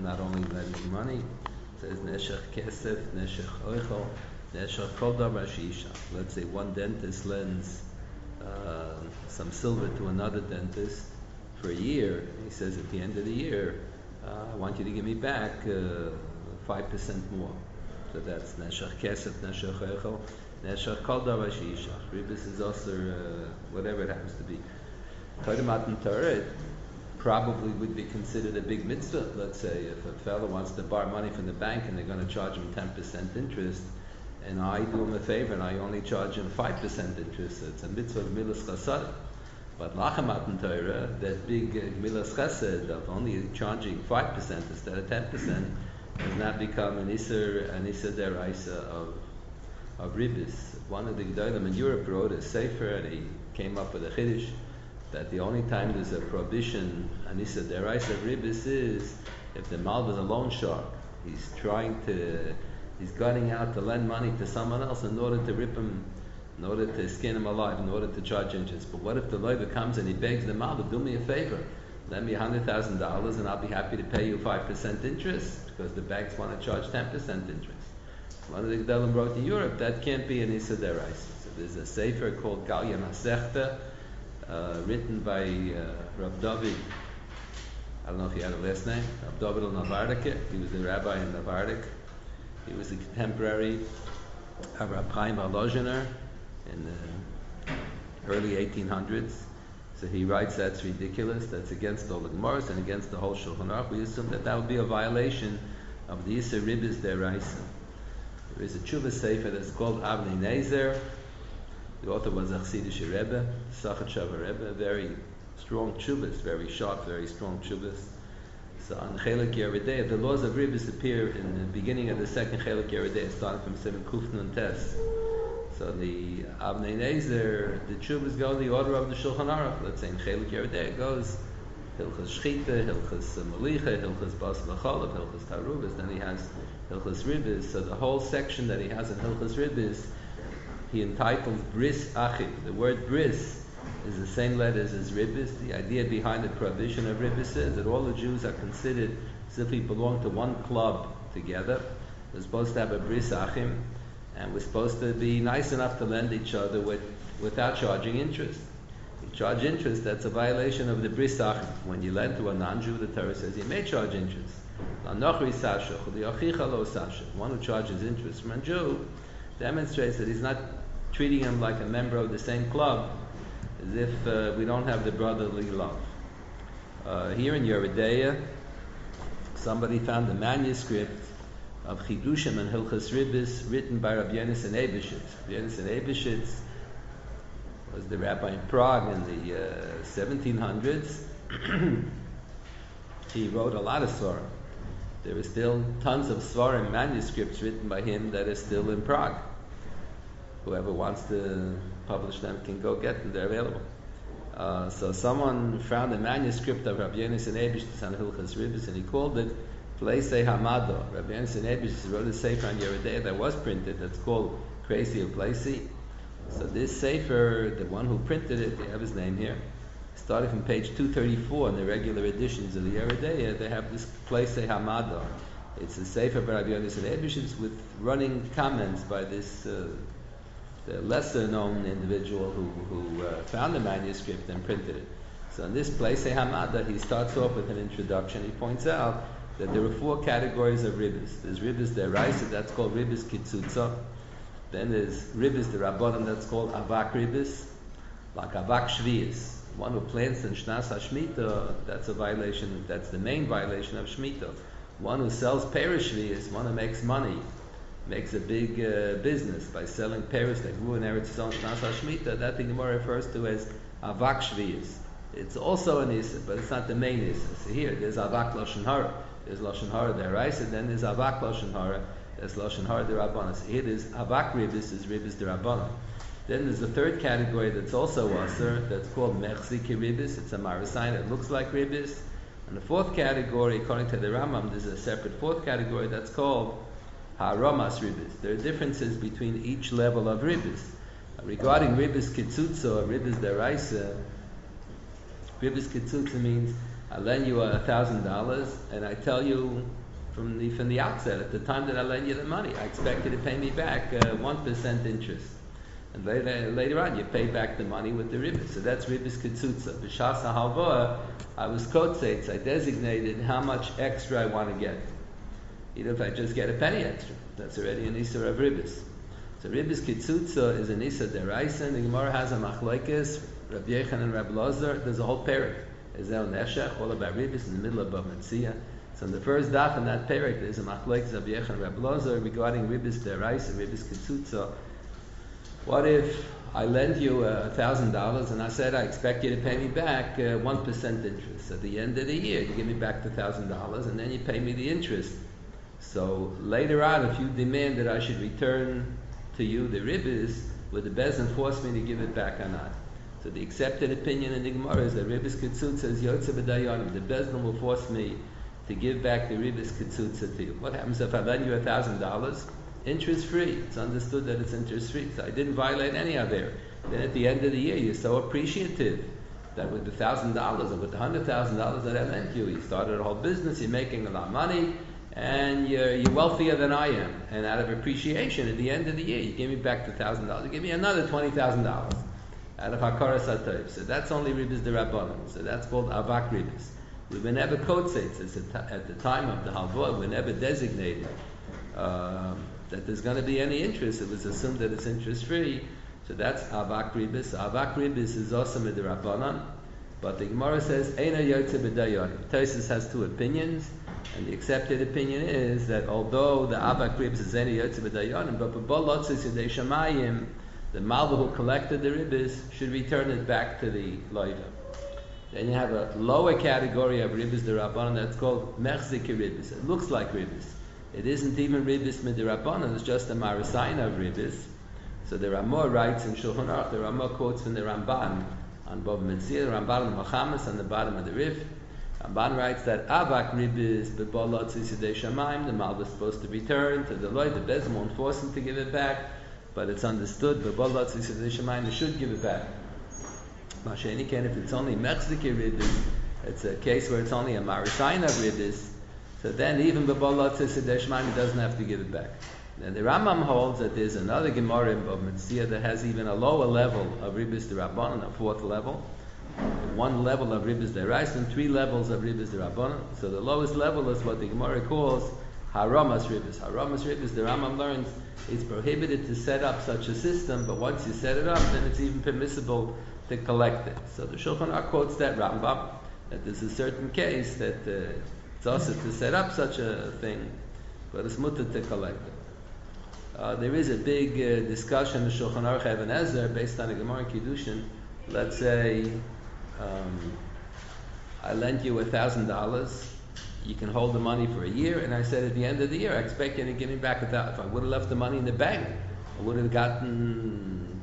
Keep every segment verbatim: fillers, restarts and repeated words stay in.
not only lending money. It says neshech kesef, neshech oichel, neshech kol davar sheishach. Let's say one dentist lends uh, some silver to another dentist for a year. He says at the end of the year, uh, I want you to give me back uh, five percent more. So that's neshech kesef, neshech oichel, neshech kol davar sheishach. Ribis is also uh, whatever it happens to be. Torah Matan Torah probably would be considered a big mitzvah. Let's say if a fellow wants to borrow money from the bank and they're going to charge him ten percent interest, and I do him a favor and I only charge him five percent interest, so it's a mitzvah of milas chesed. But Lachem Matan Torah, that big uh, milas chesed of only charging five percent instead of ten percent, has now become an iser, an iser deraisa of of ribis. One of the gedolim in Europe wrote a sefer and he came up with a chiddush that the only time there's a prohibition, anisa deraisa of ribis, is if the malv is a loan shark. He's trying to, he's gunning out to lend money to someone else in order to rip him, in order to skin him alive, in order to charge interest. But what if the loiva comes and he begs the malv, do me a favor, lend me one hundred thousand dollars and I'll be happy to pay you five percent interest, because the banks want to charge ten percent interest. One of the gedolim wrote in Europe, that can't be anisa deraisa. So there's a sefer called Galya Masechta, Uh, written by uh, Rav David, I don't know if he had a last name, Rav David al-Navardik. He was the rabbi in Navardik. He was a contemporary of Rav Chaim Volozhiner in the early eighteen hundreds. So he writes that's ridiculous, that's against all the Gemaras and against the whole Shulchan Aruch. We assume that that would be a violation of the Yisur Ribis Deraisa. There is a tshuva sefer that's called Avnei Nezer. The author was a Chassidish Rebbe, Sachat Shava Rebbe, very strong tshuvas, very sharp, very strong tshuvas. So on Chelek Yeridei, the laws of Ribis appear in the beginning of the second Chelek Yeridei, starting from seven Kufnun Tes. So the Avnei Nezer, the tshuvas go in the order of the Shulchan Aruch. Let's say in Chelek Yeridei it goes Hilchas Shchita, Hilchas Malicha, Hilchas Bas V'Cholav, Hilchas Taruvas, then he has Hilchas Ribis. So the whole section that he has in Hilchas Ribis, he entitled Bris Achim. The word bris is the same letters as ribis. The idea behind the prohibition of ribis is that all the Jews are considered as if we belong to one club together. We're supposed to have a bris achim, and we're supposed to be nice enough to lend each other with, without charging interest. If you charge interest, that's a violation of the bris achim. When you lend to a non-Jew, the Torah says you may charge interest. One who charges interest from a Jew demonstrates that he's not treating him like a member of the same club, as if uh, we don't have the brotherly love. Uh, here in Yeridea, somebody found a manuscript of Chidushim and Hilchas Ribis written by Rabbi Yonasan Eibeshitz. Rabbi Yonasan Eibeshitz was the rabbi in Prague in the uh, seventeen hundreds. He wrote a lot of Svarim. There are still tons of Svarim manuscripts written by him that are still in Prague. Whoever wants to publish them can go get them, they're available. Uh, so someone found a manuscript of Rabbi Yonasan Eibeshitz on Hilchas Ribis, and he called it Pleisei Hamado. Rabbi Yonasan Eibeshitz wrote a sefer on Yeridei that was printed, that's called Crazy of Pleisei. So this sefer, the one who printed it, they have his name here, starting from page two thirty-four in the regular editions of the Yeridei, they have this Pleisei Hamado. It's a sefer by Rabbi Yonasan Eibeshitz with running comments by this uh, the lesser-known individual who, who uh, found the manuscript and printed it. So in this place, Hamada, he starts off with an introduction. He points out that there are four categories of ribis. There's ribis deraisa, that's called ribis kitzutza. Then there's ribis derabanan, that's called avak ribis, like avak shviyas. One who plants in shnas hashmita, that's a violation. That's the main violation of shmita. One who sells perish shviyas, one who makes money, makes a big uh, business by selling pears that grew in Eretz Yisrael Shnas HaShmita, that the Gemara refers to as Avak Shviyas. It's also an Issa, but it's not the main Issa. So here, there's Avak Lashon Hara. There's Lashon Hara Deraisa, then there's Avak Lashon Hara, there's Lashon Hara Derabbanan. So here there's Avak Ribis, is Ribis Derabbanan. Then there's the third category that's also Aser, that's called Mechziki Ribis. It's a Marasayan that looks like Ribis. And the fourth category, according to the Rambam, there's a separate fourth category that's called Haramas ribis. There are differences between each level of ribis. Uh, regarding ribis kitzutza or ribis deraisa, ribis kitzutza means I lend you a thousand dollars, and I tell you from the from the outset, at the time that I lend you the money, I expect you to pay me back uh, one percent interest. And later, later on, you pay back the money with the ribbis. So that's ribbis ketzutza. B'shas halva, I was kotzetz. I designated how much extra I want to get. Even if I just get a penny extra, that's already an isur of ribbis. So ribbis ketzutza is an isur deraisa. The Gemara has a machlokes, Rabbi Yechon and Rabbi Lazar. There's a whole parak. Ezel neshech, all about ribbis in the middle of Bava Metzia. So in the first daf in that parak, there's a machlokes of Rabbi Yechon and Rabbi Lazar regarding ribbis deraisa, ribbis ketzutza. What if I lend you a thousand dollars and I said I expect you to pay me back uh, one percent interest? At the end of the year, you give me back the thousand dollars and then you pay me the interest. So later on, if you demand that I should return to you the ribbis, would the bezin force me to give it back or not? So the accepted opinion in the Gemara is that ribbis ketzutza says yotze b'dayanim. The bezin will force me to give back the ribbis ketzutza to you. What happens if I lend you a thousand dollars? Interest free. It's understood that it's interest free. So I didn't violate any of it. Then at the end of the year, you're so appreciative that with the thousand dollars or with the hundred thousand dollars that I lent you, you started a whole business. You're making a lot of money, and you're you're wealthier than I am. And out of appreciation, at the end of the year, you give me back the thousand dollars. You give me another twenty thousand dollars out of Hakara Satayv. So that's only ribis derabanan. So that's called avak ribis. We were never kodseitz at the time of the halva. We were never designated. Um, that there's going to be any interest. It was assumed that it's interest free. So that's avak ribis. Avak ribis is also midrabanan, but the Gemara says eina yotze b'dayanim. Tosfos has two opinions, and the accepted opinion is that although the avak ribis is eina yotze b'dayanim, but b'bol lotzis yedei shamayim, the malva who collected the ribis should return it back to the loiva. Then you have a lower category of ribis derabanan that's called mechzik ribis. It looks like ribis. It isn't even ribis midirabanan, it's just a marasaina of ribis. So there are more rights in Shulchan Aruch, there are more quotes from the Ramban on Bava Metzia, the Ramban and Machamas on the bottom of the Rif. Ramban writes that avak ribis b'bolot zisidei shamayim, the malva is supposed to return to the loy, the bezim won't force him to give it back, but it's understood b'bolot zisidei shamayim, they should give it back. Masheni can, if it's only mechzike ribis, it's a case where it's only a marasaina of ribis, so then even b'bolot zisidei shamayim, he doesn't have to give it back. And the Rambam holds that there's another Gemara of Metzia that has even a lower level of ribis derabanan, a fourth level, one level of ribis derais, and three levels of ribis derabanan. So the lowest level is what the Gemara calls haramas ribis. Haramas ribis, the Rambam learns, it's prohibited to set up such a system, but once you set it up, then it's even permissible to collect it. So the Shulchan Aruch quotes that Rambam, that there's a certain case that uh, it's also to set up such a thing, but it's mutter to collect it. Uh, there is a big uh, discussion in Shulchan Aruch Even Ezer based on a Gemara in Kiddushin. Let's say um, I lent you a thousand dollars. You can hold the money for a year, and I said at the end of the year, I expect you to give me back a thousand. If I would have left the money in the bank, I would have gotten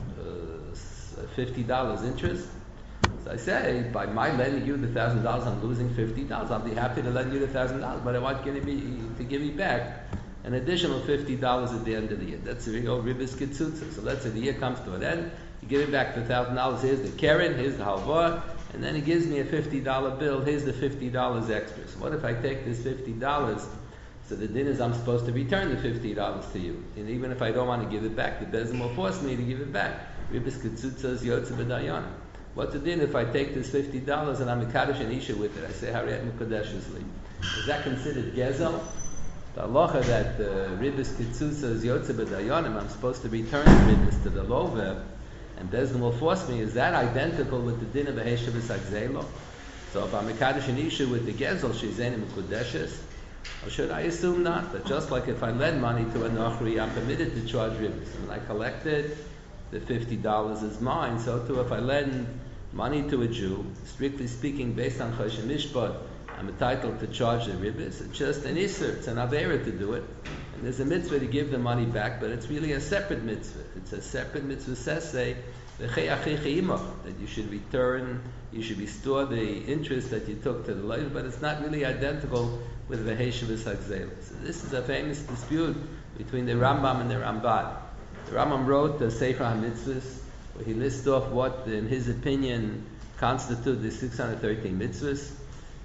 uh, fifty dollars interest. So I say, by my lending you the thousand dollars, I'm losing fifty dollars. I'll be happy to lend you the thousand dollars, but I want you to, be, to give me back an additional fifty dollars at the end of the year. That's the real ribis ketzutza. So let's say the year comes to an end, you give me back the thousand dollars, here's the keren, here's the halva, and then he gives me a fifty dollar bill, here's the fifty dollars extra. So what if I take this fifty dollars, so the din is I'm supposed to return the fifty dollars to you. And even if I don't want to give it back, the bezim will force me to give it back. Ribis ketzutza is yotze b'dayanim. What's the din if I take this fifty dollars and I'm a kaddish and isha with it? I say, Hariyat Mukadeshesli. Is that considered gezel? The halacha that uh, ribis ketzutza is yotze b'dayanim, I'm supposed to return the ribis to the lover, and Bezdin will force me. Is that identical with the din of a heshavas agzelo? So if I'm a kaddish and isha with the gezel, she's enim mukudeshes, or should I assume not? That just like if I lend money to a nochri, I'm permitted to charge ribis. When I collected, the fifty dollars is mine. So too, if I lend money to a Jew, strictly speaking, based on choshen mishpat, I'm entitled to charge the ribis. It's just an isser, it's an avera to do it. And there's a mitzvah to give the money back, but it's really a separate mitzvah. It's a separate mitzvah says say, that you should return, you should restore the interest that you took to the loiv, but it's not really identical with the heshavas hagzelah. So this is a famous dispute between the Rambam and the Ramban. The Rambam wrote the Sefer HaMitzvahs, where he lists off what, in his opinion, constitute the six hundred thirteen mitzvahs.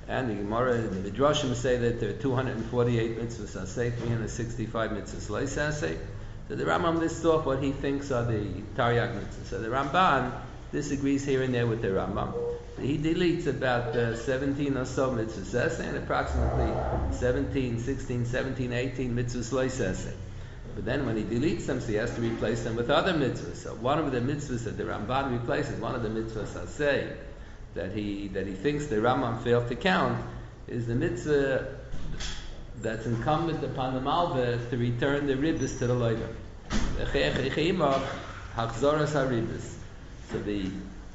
And the Gemara, the Midrashim say that there are two hundred forty-eight mitzvahs aseh, three hundred sixty-five mitzvahs leis aseh. So the Rambam lists off what he thinks are the Taryag mitzvahs. So the Ramban disagrees here and there with the Rambam. He deletes about uh, seventeen or so mitzvahs aseh and approximately seventeen, sixteen, seventeen, eighteen mitzvahs leis aseh. But then when he deletes them, so he has to replace them with other mitzvahs. So one of the mitzvahs that the Ramban replaces, one of the mitzvahs aseh, that he that he thinks the Rambam failed to count, is the mitzvah that's incumbent upon the Malveh to return the ribbis to the loiver. So the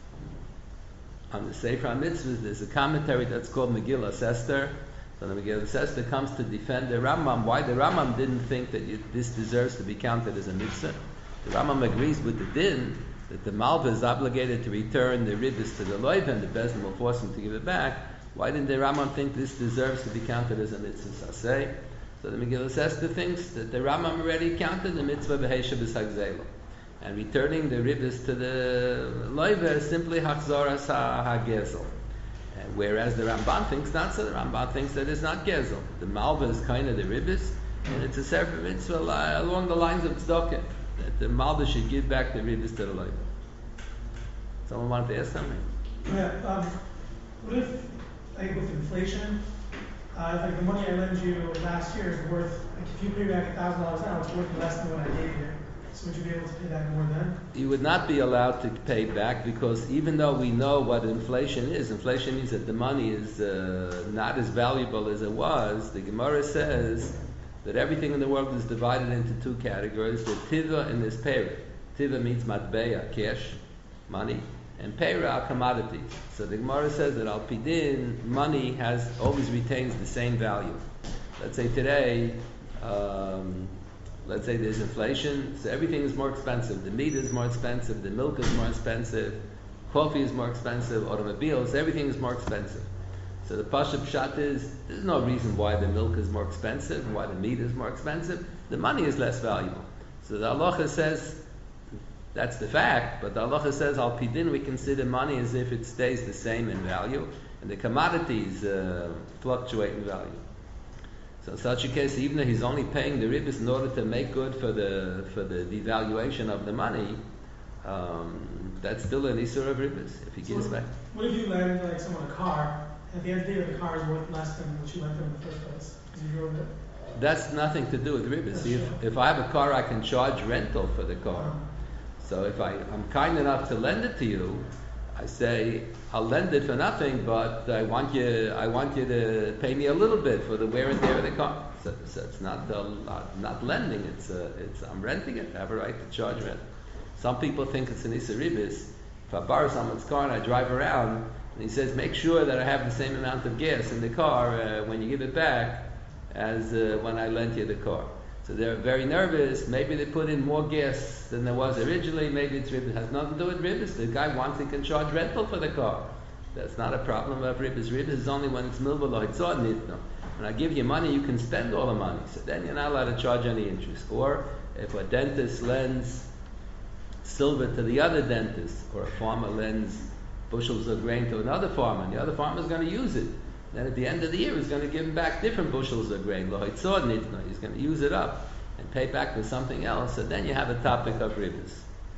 on the Sefer HaMitzvahs, there's a commentary that's called Megillas Esther. So the Megillas Esther comes to defend the Rambam. Why the Rambam didn't think that you, this deserves to be counted as a mitzvah? The Rambam agrees with the din that the Malveh is obligated to return the ribbis to the loiv, and the Bezdin will force him to give it back. Why didn't the Rambam think this deserves to be counted as a mitzvah saseh? So the Megillah Esther thinks that the Rambam already counted the mitzvah b'heisha b'sagzela, and returning the ribbis to the loiv is simply hachzoras ha-gezel. Whereas the Ramban thinks not so. The Ramban thinks that it's not gezel. The Malveh is kind of the ribbis, and it's a separate mitzvah along the lines of tzedakah, that the Malveh should give back the ribbis to the loiv. Someone wanted to ask something? Yeah, um, what if, like with inflation, uh, like the money I lent you last year is worth, like if you pay back a thousand dollars now, it's worth less than what I gave you. So would you be able to pay back more then? You would not be allowed to pay back, because even though we know what inflation is, inflation means that the money is uh, not as valuable as it was. The Gemara says that everything in the world is divided into two categories: the tiva and this pera. Tiva means matbeya, cash, money, and pera, commodities. So the Gemara says that al pidin, money has always retains the same value. Let's say today, um, let's say there's inflation, so everything is more expensive. The meat is more expensive, the milk is more expensive, coffee is more expensive, automobiles, everything is more expensive. So the Pasha Pshat is, there's no reason why the milk is more expensive and why the meat is more expensive. The money is less valuable. So the halacha says, that's the fact, but the halacha says, al pidin, we consider money as if it stays the same in value, and the commodities uh, fluctuate in value. So in such a case, even though he's only paying the ribbis in order to make good for the for the devaluation of the money, um, that's still an isur of ribbis if he so gives what, back. What if you lend like someone a car, and at the end of the day the car is worth less than what you lent them in the first place? Because you drove it. That's nothing to do with ribbis. That's If, if I have a car, I can charge rental for the car. Um, So if I, I'm kind enough to lend it to you, I say, I'll lend it for nothing, but I want you I want you to pay me a little bit for the wear and tear of the car. So, so it's not uh, not lending, it's uh, it's I'm renting it. I have a right to charge rent. Some people think it's an Issa Ribis. If I borrow someone's car and I drive around, and he says, make sure that I have the same amount of gas in the car uh, when you give it back as uh, when I lent you the car. So they're very nervous. Maybe they put in more gas than there was originally. Maybe it's ribbis. It has nothing to do with ribbis. The guy wants he can charge rental for the car. That's not a problem of ribbis. Ribbis is only when it's milvah lohitzor nitno. When I give you money, you can spend all the money. So then you're not allowed to charge any interest. Or if a dentist lends silver to the other dentist, or a farmer lends bushels of grain to another farmer, and the other farmer is going to use it. Then at the end of the year, he's going to give him back different bushels of grain. He's going to use it up and pay back with something else. So then you have a topic of ribbis.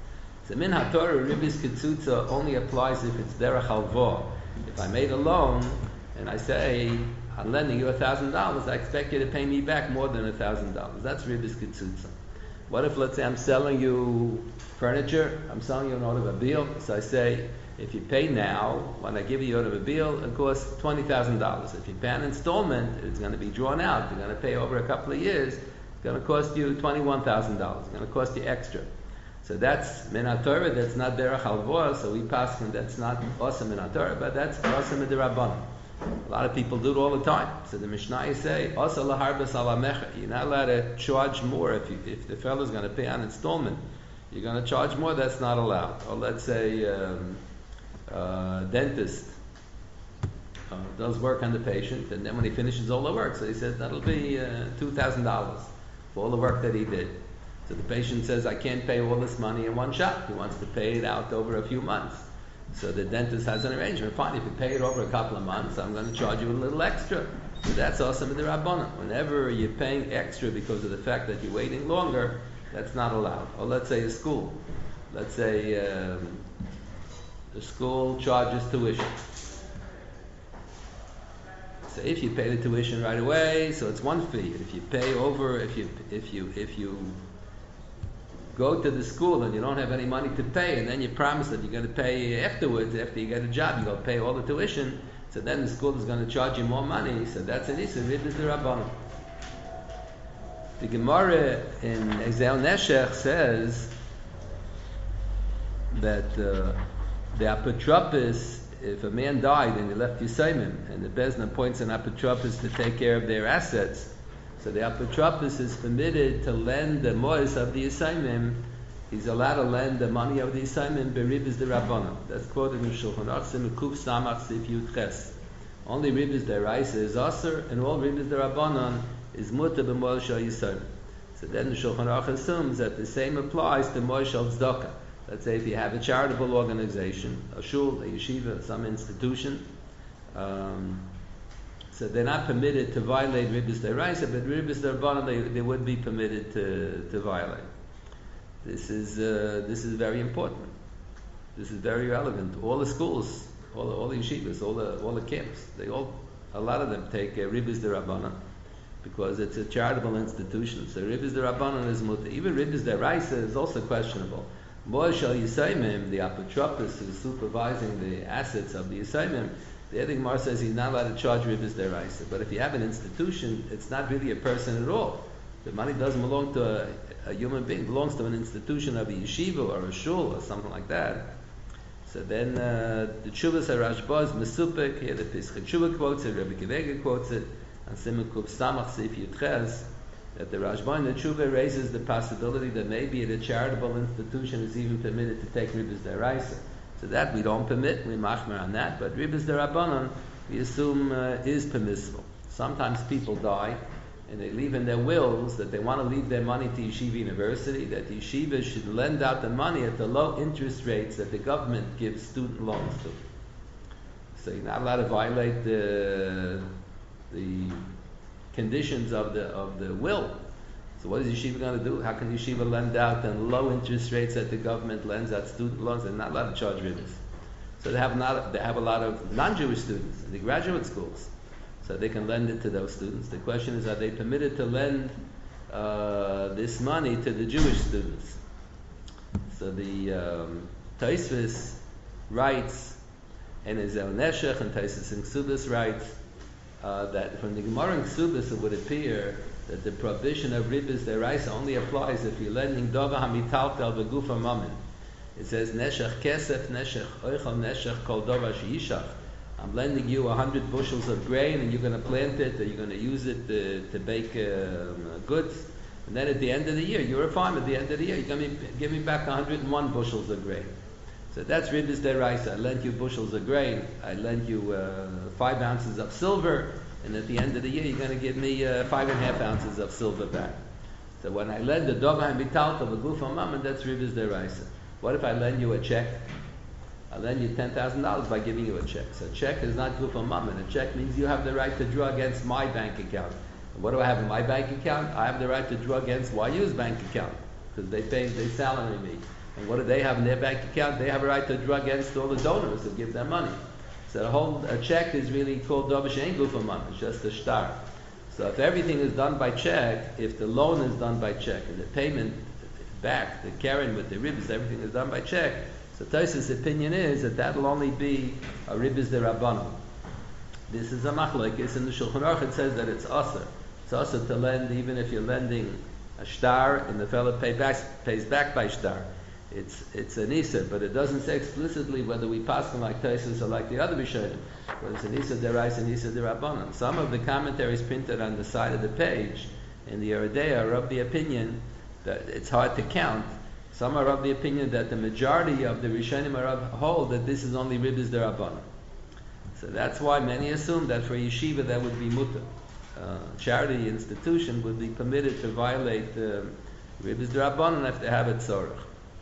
So min haTorah, ribbis ketzutza only applies if it's derech halvah. If I made a loan and I say, I'm lending you a thousand dollars, I expect you to pay me back more than a thousand dollars. That's ribbis ketzutza. What if, let's say, I'm selling you furniture, I'm selling you an automobile, so I say, if you pay now, when I give you an automobile, it costs twenty thousand dollars. If you pay an installment, it's going to be drawn out. You're going to pay over a couple of years. It's going to cost you twenty-one thousand dollars. It's going to cost you extra. So that's min haTorah, that's not derech halvah, so we pass him, that's not awesome min haTorah, but that's awesome min derabbanan. A lot of people do it all the time. So the Mishnah say, asa laharbas alamecha. You're not allowed to charge more if you, if the fellow's going to pay an installment. You're going to charge more, that's not allowed. Or let's say, um, Uh, dentist uh, does work on the patient, and then when he finishes all the work, so he says that'll be uh, two thousand dollars for all the work that he did. So the patient says, I can't pay all this money in one shot. He wants to pay it out over a few months. So the dentist has an arrangement. Fine, if you pay it over a couple of months, I'm going to charge you a little extra. So that's also with the Rabbanan. Whenever you're paying extra because of the fact that you're waiting longer, that's not allowed. Or let's say a school. Let's say um, the school charges tuition. So if you pay the tuition right away, so it's one fee. If you pay over, if you if you if you go to the school and you don't have any money to pay, and then you promise that you're going to pay afterwards, after you get a job, you're going to pay all the tuition, so then the school is going to charge you more money, so that's an issa, ribis d'Rabbanan. The Gemara in Exel Neshech says that uh, the apotropis, if a man died and he left Yisayimim, and the Bezna appoints an apotropis to take care of their assets, so the apotropis is permitted to lend the mois of the Yisayimim. He's allowed to lend the money of the Yisayimim beribis d'Rabbanan. That's quoted in Shulchan Aruch Simukuf Samach Sif Yud Ches. Only ribis d'Oraisa is aser, and all ribis d'Rabbanan is mutar b'moel shel Yisayimim. So then the Shulchan Aruch assumes that the same applies to moel shel tzedakah. Let's say if you have a charitable organization, a shul, a yeshiva, some institution, um, so they're not permitted to violate ribis d'Oraisa, but ribis d'Rabbanan they, they would be permitted to, to violate. This is uh, this is very important. This is very relevant. All the schools, all the, all the yeshivas, all the all the camps, they all a lot of them take uh, ribis d'Rabbanan because it's a charitable institution. So ribis d'Rabbanan is mutar. Even ribis d'Oraisa is also questionable. Moel shel Yisayimim, the apotropos who is supervising the assets of the Yisayimim, the Edig Mar says he's not allowed to charge ribis d'Oraisa. But if you have an institution, it's not really a person at all. The money doesn't belong to a, a human being; it belongs to an institution of a yeshiva or a shul or something like that. So then uh, the Tshuvas HaRashba is Mesupek. Here the Pischei Tshuva quotes it, Rebbe Kivega quotes it, and Simon Kuf Samach Sif Yud Ches, that the Rashba in the Tshuva raises the possibility that maybe at a charitable institution is even permitted to take ribis d'Oraisa. So that we don't permit, we machmer on that, but ribis d'Rabbanan we assume uh, is permissible. Sometimes people die and they leave in their wills that they want to leave their money to Yeshiva University, that the Yeshiva should lend out the money at the low interest rates that the government gives student loans to. So you're not allowed to violate the the conditions of the of the will. So what is Yeshiva going to do? How can Yeshiva lend out at low interest rates that the government lends out student loans? They're not allowed to charge ribis. So they have not they have a lot of non-Jewish students in the graduate schools. So they can lend it to those students. The question is, are they permitted to lend uh, this money to the Jewish students? So the um, Tosfos writes, and Ezel Neshech and Tosfos in Ksubas writes uh, that from the Gemara in Ksubas it would appear that the prohibition of ribis d'Oraisa only applies if you're lending dova hamitaltel v'gufa mamin. It says Neshech kesef, Neshech oichel, Neshech kol dova sheishach. I'm lending you a hundred bushels of grain, and you're going to plant it, or you're going to use it to, to bake uh, goods. And then at the end of the year, you're a farmer. At the end of the year, you're going to give me back one hundred one bushels of grain. So that's ribis d'Oraisa. I lend you bushels of grain. I lend you uh, five ounces of silver, and at the end of the year, you're going to give me uh, five and a half ounces of silver back. So when I lend the dova hamitalta of a gufa mammon, that's ribis d'Oraisa. What if I lend you a check? I lend you ten thousand dollars by giving you a check. So a check is not gufa mammon. A check means you have the right to draw against my bank account. And what do I have in my bank account? I have the right to draw against Y U's bank account because they pay, they salary me. And what do they have in their bank account? They have a right to draw against all the donors who give them money. So the whole a check is really called dovish ain't gufa mammon. It's just a star. So if everything is done by check, if the loan is done by check and the payment back, the Karen with the ribs, everything is done by check. So Tosfos' opinion is that that will only be a ribis d'Rabbanan. This is a machlokes in the Shulchan Aruch. It says that it's aser. It's aser to lend even if you're lending a shtar and the fellow pay back, pays back by shtar. It's it's an issa, but it doesn't say explicitly whether we pass them like Tosfos or like the other Rishonim. Whether it's an issa d'Oraisa and issa d'Rabbanan. Some of the commentaries printed on the side of the page in the Yeridea are of the opinion that it's hard to count. Some are of the opinion that the majority of the Rishonim are of hold that this is only ribis d'Rabbanan. So that's why many assume that for yeshiva that would be mutar. Uh, charity institution would be permitted to violate uh, ribis d'Rabbanan if they have it tzorach.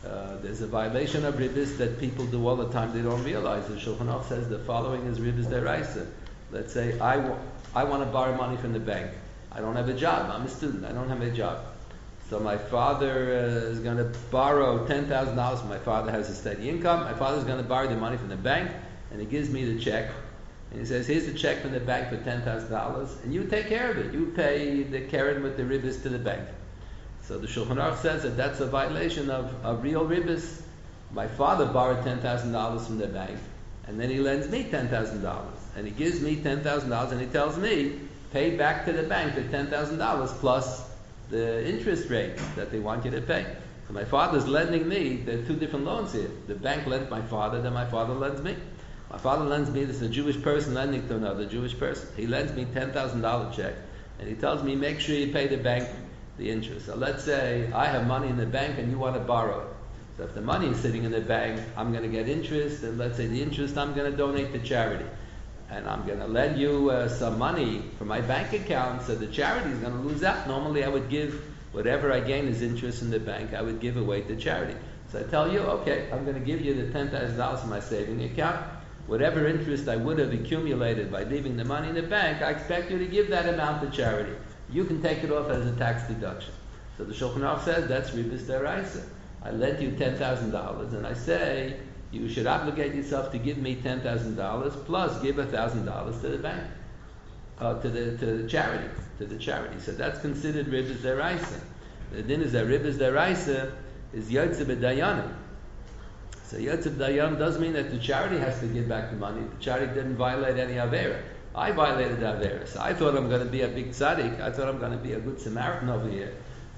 Uh, there's a violation of ribbis that people do all the time. They don't realize. The Shulchan Aruch says the following is ribbis deraisa. Let's say I, w- I want to borrow money from the bank. I don't have a job. I'm a student. I don't have a job. So my father uh, is going to borrow ten thousand dollars. My father has a steady income. My father's going to borrow the money from the bank, and he gives me the check. And he says, here's the check from the bank for ten thousand dollars, and you take care of it. You pay the Karen with the ribbis to the bank. So the Shulchan Aruch says that that's a violation of, of real ribbis. My father borrowed ten thousand dollars from the bank, and then he lends me ten thousand dollars. And he gives me ten thousand dollars, and he tells me, pay back to the bank the ten thousand dollars plus the interest rate that they want you to pay. So my father's lending me, there are two different loans here. The bank lends my father, then my father lends me. My father lends me, this is a Jewish person lending to another Jewish person. He lends me ten thousand dollars check, and he tells me, make sure you pay the bank the interest. So let's say I have money in the bank and you want to borrow it. So if the money is sitting in the bank, I'm going to get interest, and let's say the interest I'm going to donate to charity. And I'm going to lend you uh, some money from my bank account, so the charity is going to lose out. Normally I would give whatever I gain as interest in the bank, I would give away to charity. So I tell you, okay, I'm going to give you the ten thousand dollars in my saving account. Whatever interest I would have accumulated by leaving the money in the bank, I expect you to give that amount to charity. You can take it off as a tax deduction. So the Shulchan Aruch says that's ribbis deraisa. I lent you ten thousand dollars, and I say you should obligate yourself to give me ten thousand dollars plus give a thousand dollars to the bank, uh, to the to the charity, to the charity. So that's considered ribbis deraisa. The din is that ribbis deraisa is yotze b'dayanim. So yotze b'dayanim does mean that the charity has to give back the money. The charity didn't violate any avera. I violated the avera. So I thought I'm going to be a big tzaddik. I thought I'm going to be a good Samaritan over here.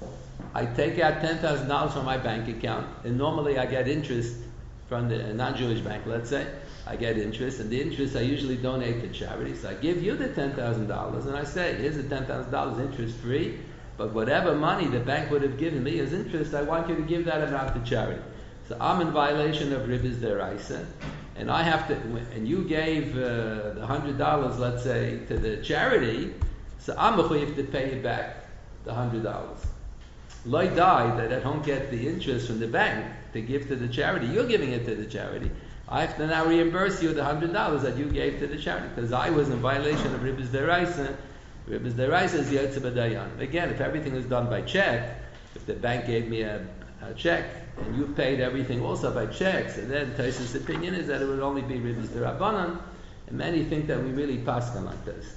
I take out ten thousand dollars from my bank account, and normally I get interest from the non-Jewish bank, let's say. I get interest, and the interest I usually donate to charity. So I give you the ten thousand dollars, and I say, here's the ten thousand dollars interest free, but whatever money the bank would have given me as interest, I want you to give that amount to charity. So I'm in violation of ribbis deraisa, and I have to, and you gave uh, the one hundred dollars, let's say, to the charity, so I'm mechuyev to pay you back the one hundred dollars. Loi die that I don't get the interest from the bank to give to the charity. You're giving it to the charity. I have to now reimburse you the one hundred dollars that you gave to the charity, because I was in violation of ribbis deraisa. Ribbis deraisa is yotze b'dayan. Again, if everything is done by check, if the bank gave me a, a check, and you paid everything also by checks, and then Tosfos' opinion is that it would only be ribbis derabanan, and many think that we really paskan like this.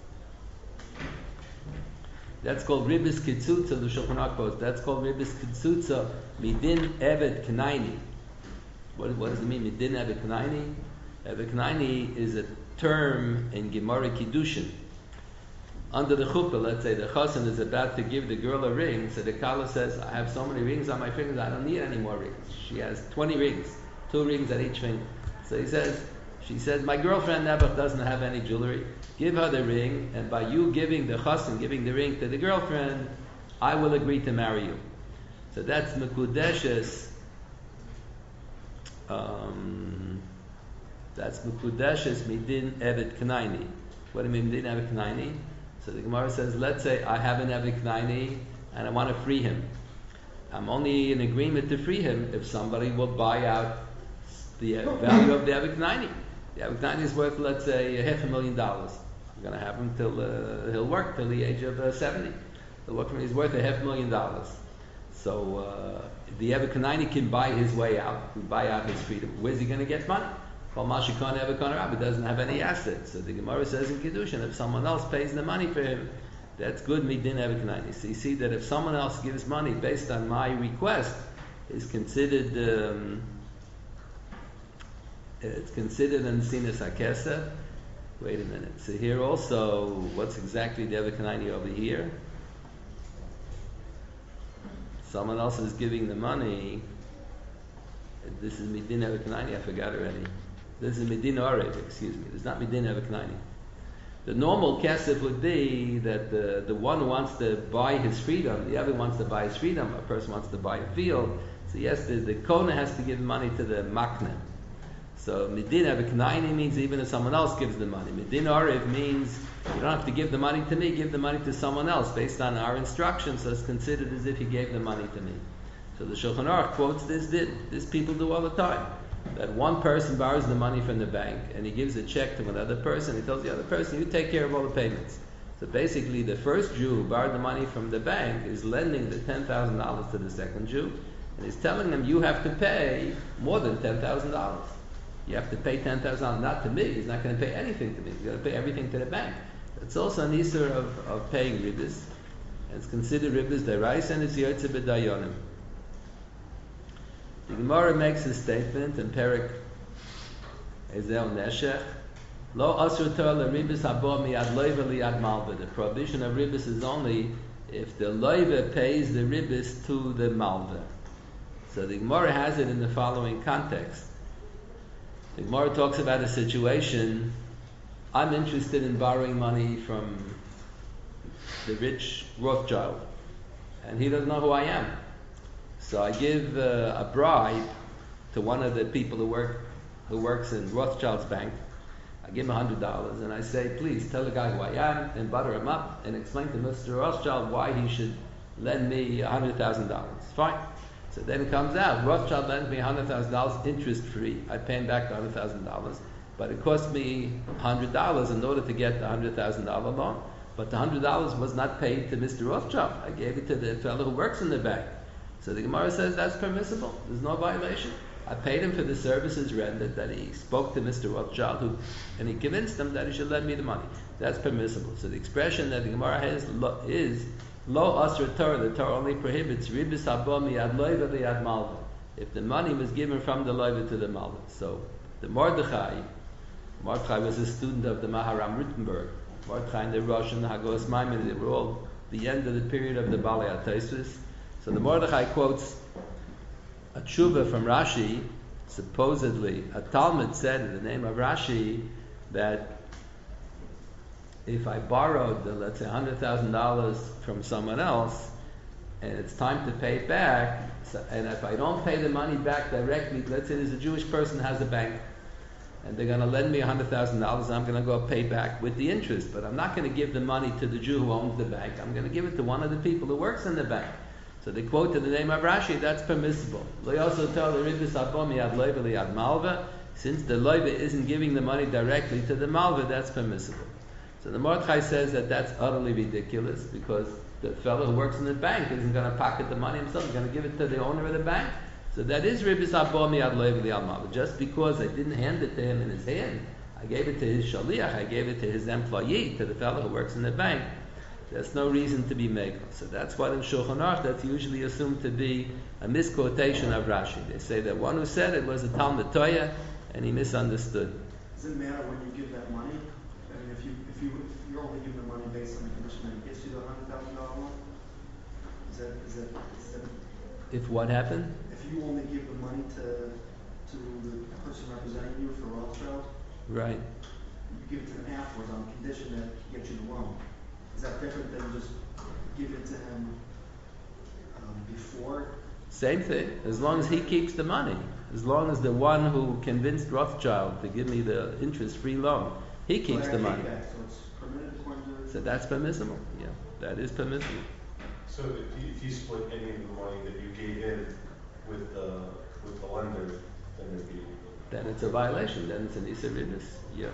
That's called ribbis kitzutza, the Shulchan Aruch quotes. That's called ribbis kitzutza midin eved knaini. What, what does it mean, midin eved knaini? Eved knaini is a term in Gemara Kiddushin. Under the chuppah, let's say the chassan is about to give the girl a ring, so the kala says, I have so many rings on my fingers, I don't need any more rings. She has twenty rings, two rings at each finger. So he says, she says, my girlfriend Nebuch doesn't have any jewelry. Give her the ring, and by you giving the chassan, giving the ring to the girlfriend, I will agree to marry you. So that's mekudeshes. Um, that's mekudeshes midin evet knaini. What do you mean midin evet knaini? So the Gemara says, let's say I have an evet knaini and I want to free him. I'm only in agreement to free him if somebody will buy out the value of the evet knaini. The evet knaini is worth, let's say, a half a million dollars. I'm going to have him till uh, he'll work till the age of uh, seventy. He'll work for me. He's worth a half million dollars. So uh, the evet knaini can buy his way out, can buy out his freedom. Where's he going to get money? Well, Mashikon evet kon Rabbi doesn't have any assets. So the Gemara says in Kiddushin, if someone else pays the money for him, that's good midin evet knaini. So you see that if someone else gives money based on my request, is considered um, it's considered an sinas hakesef. Wait a minute. So here also, what's exactly the evet knaini over here? Someone else is giving the money. This is midin evet knaini. I forgot already. This is midin orev. Excuse me. It's not midin evet knaini. The normal kesef would be that the, the one who wants to buy his freedom, the other wants to buy his freedom. A person wants to buy a field. So yes, the, the kona has to give money to the makne. So midin evet knaini means even if someone else gives the money. Midin orev means you don't have to give the money to me, give the money to someone else based on our instructions, so it's considered as if he gave the money to me. So the Shulchan Aruch quotes this din. This people do all the time. That one person borrows the money from the bank and he gives a check to another person. He tells the other person, you take care of all the payments. So basically, the first Jew who borrowed the money from the bank is lending the ten thousand dollars to the second Jew, and he's telling him, you have to pay more than ten thousand dollars. You have to pay ten thousand dollars, not to me. He's not going to pay anything to me. He's going to pay everything to the bank. It's also an issur of, of paying ribbis. And it's considered ribbis deraisa, and it's yotze b'dayonim. The Gemara makes a statement in Perek Ezel Neshech, Lo asur Torah l'ribis habo miyad loiva liyad malva. The prohibition of ribis is only if the loiva pays the ribis to the malva. So the Gemara has it in the following context. The Gemara talks about a situation. I'm interested in borrowing money from the rich Rothschild, and he doesn't know who I am. So I give uh, a bribe to one of the people who work who works in Rothschild's bank. I give him a hundred dollars, and I say, please tell the guy who I am, and butter him up, and explain to Mister Rothschild why he should lend me a hundred thousand dollars. Fine. So then it comes out, Rothschild lends me a hundred thousand dollars interest free. I pay him back the hundred thousand dollars, but it cost me a hundred dollars in order to get the hundred thousand dollar loan. But the hundred dollars was not paid to Mister Rothschild. I gave it to the fellow who works in the bank. So the Gemara says that's permissible. There's no violation. I paid him for the services rendered, that he spoke to Mister Rothschild, who, and he convinced him that he should lend me the money. That's permissible. So the expression that the Gemara has lo, is lo asr Torah. The Torah only prohibits ribis habo miyad loiva liyad malva. If the money was given from the loiva to the malva. So the Mordechai, Mordechai was a student of the Maharam Rittenberg. Mordechai and the Rosh and the Hagos Maimon, they were all the end of the period of the Balei HaTosfos. So the Mordechai quotes a tshuva from Rashi. Supposedly, a Talmud said in the name of Rashi that if I borrowed, the, let's say, one hundred thousand dollars from someone else, and it's time to pay it back, so, and if I don't pay the money back directly, let's say there's a Jewish person who has a bank, and they're going to lend me one hundred thousand dollars, I'm going to go pay back with the interest, but I'm not going to give the money to the Jew who owns the bank. I'm going to give it to one of the people who works in the bank. So they quote in the name of Rashi, that's permissible. They also tell the ribis habo miyad loiva liyad malva. Since the loiva isn't giving the money directly to the malva, that's permissible. So the Mordechai says that that's utterly ridiculous, because the fellow who works in the bank isn't going to pocket the money himself. He's going to give it to the owner of the bank. So that is ribis habo miyad loiva liyad malva. Just because I didn't hand it to him in his hand, I gave it to his shaliach, I gave it to his employee, to the fellow who works in the bank. There's no reason to be megal. So that's why in Shulchan Aruch that's usually assumed to be a misquotation of Rashi. They say that one who said it was a Talmud Toya, and he misunderstood. Does it matter when you give that money? I mean, if you if you if you're only giving the money based on the condition that it gets you the hundred thousand dollar loan, is that is that is that? If what happened? If you only give the money to to the person representing you for Rothschild, right? You give it to him afterwards on the condition that he gets you the loan. Is that different than just give it to him um, before? Same thing. As long as he keeps the money. As long as the one who convinced Rothschild to give me the interest-free loan, he keeps so the money. Back, so it's permitted according to... So that's permissible. Yeah, that is permissible. So if you, if you split any of the money that you gave in with the with the lender, then it'd be... Then it's a violation. Then it's an issur ribis. Yeah.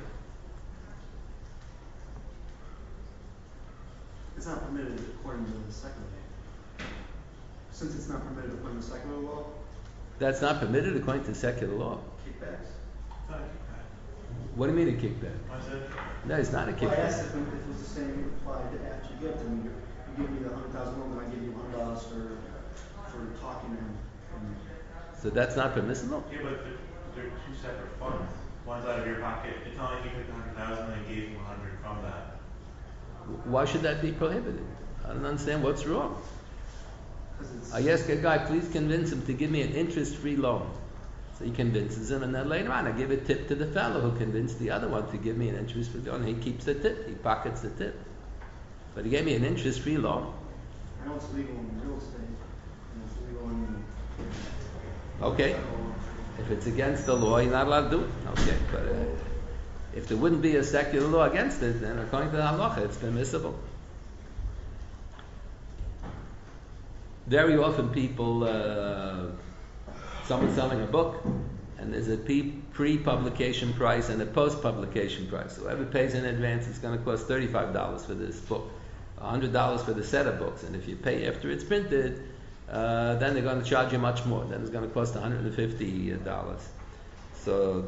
It's not permitted according to the secular law. Since it's not permitted according to secular law? That's not permitted according to secular law. Kickbacks? It's not a kickback. What do you mean a kickback? Why is it? No, it's not a Well, I asked kickback. if it, if it was the same applied to after you give to me. You, you give me the hundred thousand loan, then I give you hundred dollars for for talking to him. And So that's not permissible? Yeah, but they're, they're two separate funds. One's out of your pocket. It's not like you took a hundred thousand and gave him a hundred from that. Why should that be prohibited? I don't understand what's wrong. 'cause it's, I ask a guy, please convince him to give me an interest-free loan. So he convinces him, and then later on I give a tip to the fellow who convinced the other one to give me an interest-free loan. He keeps the tip, he pockets the tip. But he gave me an interest-free loan. I know it's legal in real estate. And it's legal in... Okay. If it's against the law, you're not allowed to do it. Okay, but uh, if there wouldn't be a secular law against it, then according to the halacha, it's permissible. very often people, uh, someone's selling a book, and there's a pe- pre-publication price and a post-publication price. Whoever pays in advance, it's going to cost thirty-five dollars for this book, one hundred dollars for the set of books, and if you pay after it's printed, uh, then they're going to charge you much more. Then it's going to cost one hundred fifty dollars. So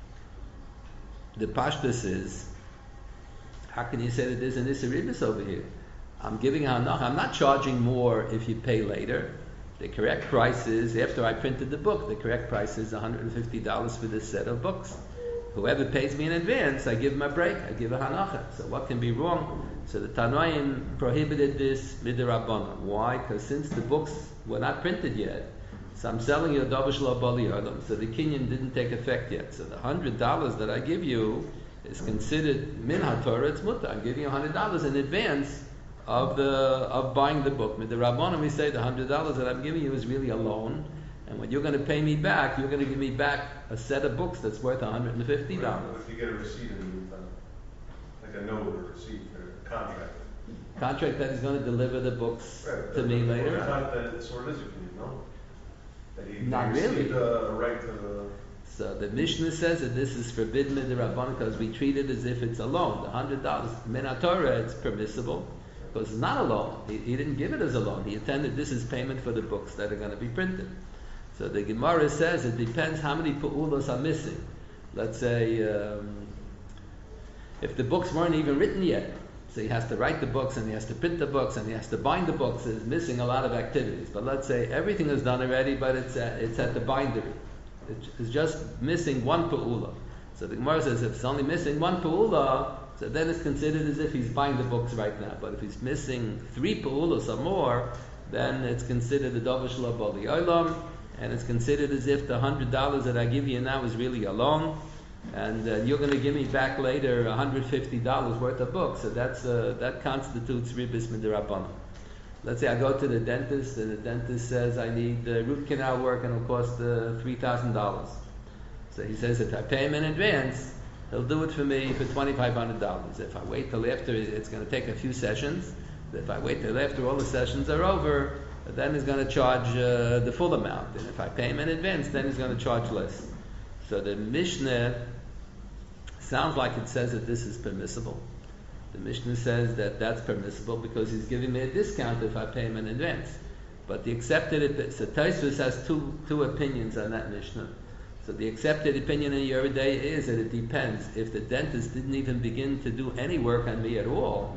the pashtus is, how can you say that there's an Isseribus over here? I'm giving hanach. I'm not charging more if you pay later. The correct price is, after I printed the book, the correct price is one hundred fifty dollars for this set of books. Whoever pays me in advance, I give him a break, I give a hanacha. So what can be wrong? So the Tanoim prohibited this midirabbanan. Why? Because since the books were not printed yet, so I'm selling you a davar shelo bali adam, so the kinyan didn't take effect yet. So the one hundred dollars that I give you is considered min haTorah, it's mutter. I'm giving you one hundred dollars in advance of the of buying the book. With the Rabbanim, we say the one hundred dollars that I'm giving you is really a loan, and when you're going to pay me back, you're going to give me back a set of books that's worth one hundred fifty dollars. If you get a receipt in the meantime, like a note or a receipt or a contract. Contract that is going to deliver the books Right, to me later. It's not that it sort of is, you know? That he Not received really. a right to the... So the Mishnah says that this is forbidden with the Rabbanim because we treat it as if it's a loan. The one hundred dollars, min haTorah, it's permissible. Because it's not a loan. He, he didn't give it as a loan. He intended this is payment for the books that are going to be printed. So the Gemara says it depends how many pu'ulos are missing. Let's say um, if the books weren't even written yet, so he has to write the books and he has to print the books and he has to bind the books, it's missing a lot of activities. But let's say everything is done already, but it's at, it's at the bindery. It's just missing one pu'ula. So the Gemara says if it's only missing one pu'ula, so then it's considered as if he's buying the books right now. But if he's missing three pu'ulos or more, then it's considered a davar shelo bali olam, and it's considered as if the hundred dollars that I give you now is really a loan, and uh, you're going to give me back later one hundred fifty dollars worth of books. So that's uh, that constitutes ribis midirabbanan. Let's say I go to the dentist, and the dentist says I need uh, root canal work, and it'll cost uh, three thousand dollars. So he says if I pay him in advance, he'll do it for me for twenty-five hundred dollars. If I wait till after, it's going to take a few sessions. If I wait till after all the sessions are over, then he's going to charge uh, the full amount. And if I pay him in advance, then he's going to charge less. So the Mishnah sounds like it says that this is permissible. The Mishnah says that that's permissible because he's giving me a discount if I pay him in advance. But the accepted, so Tosfos has two two opinions on that Mishnah. So the accepted opinion in Yoreh De'ah is that it depends. If the dentist didn't even begin to do any work on me at all,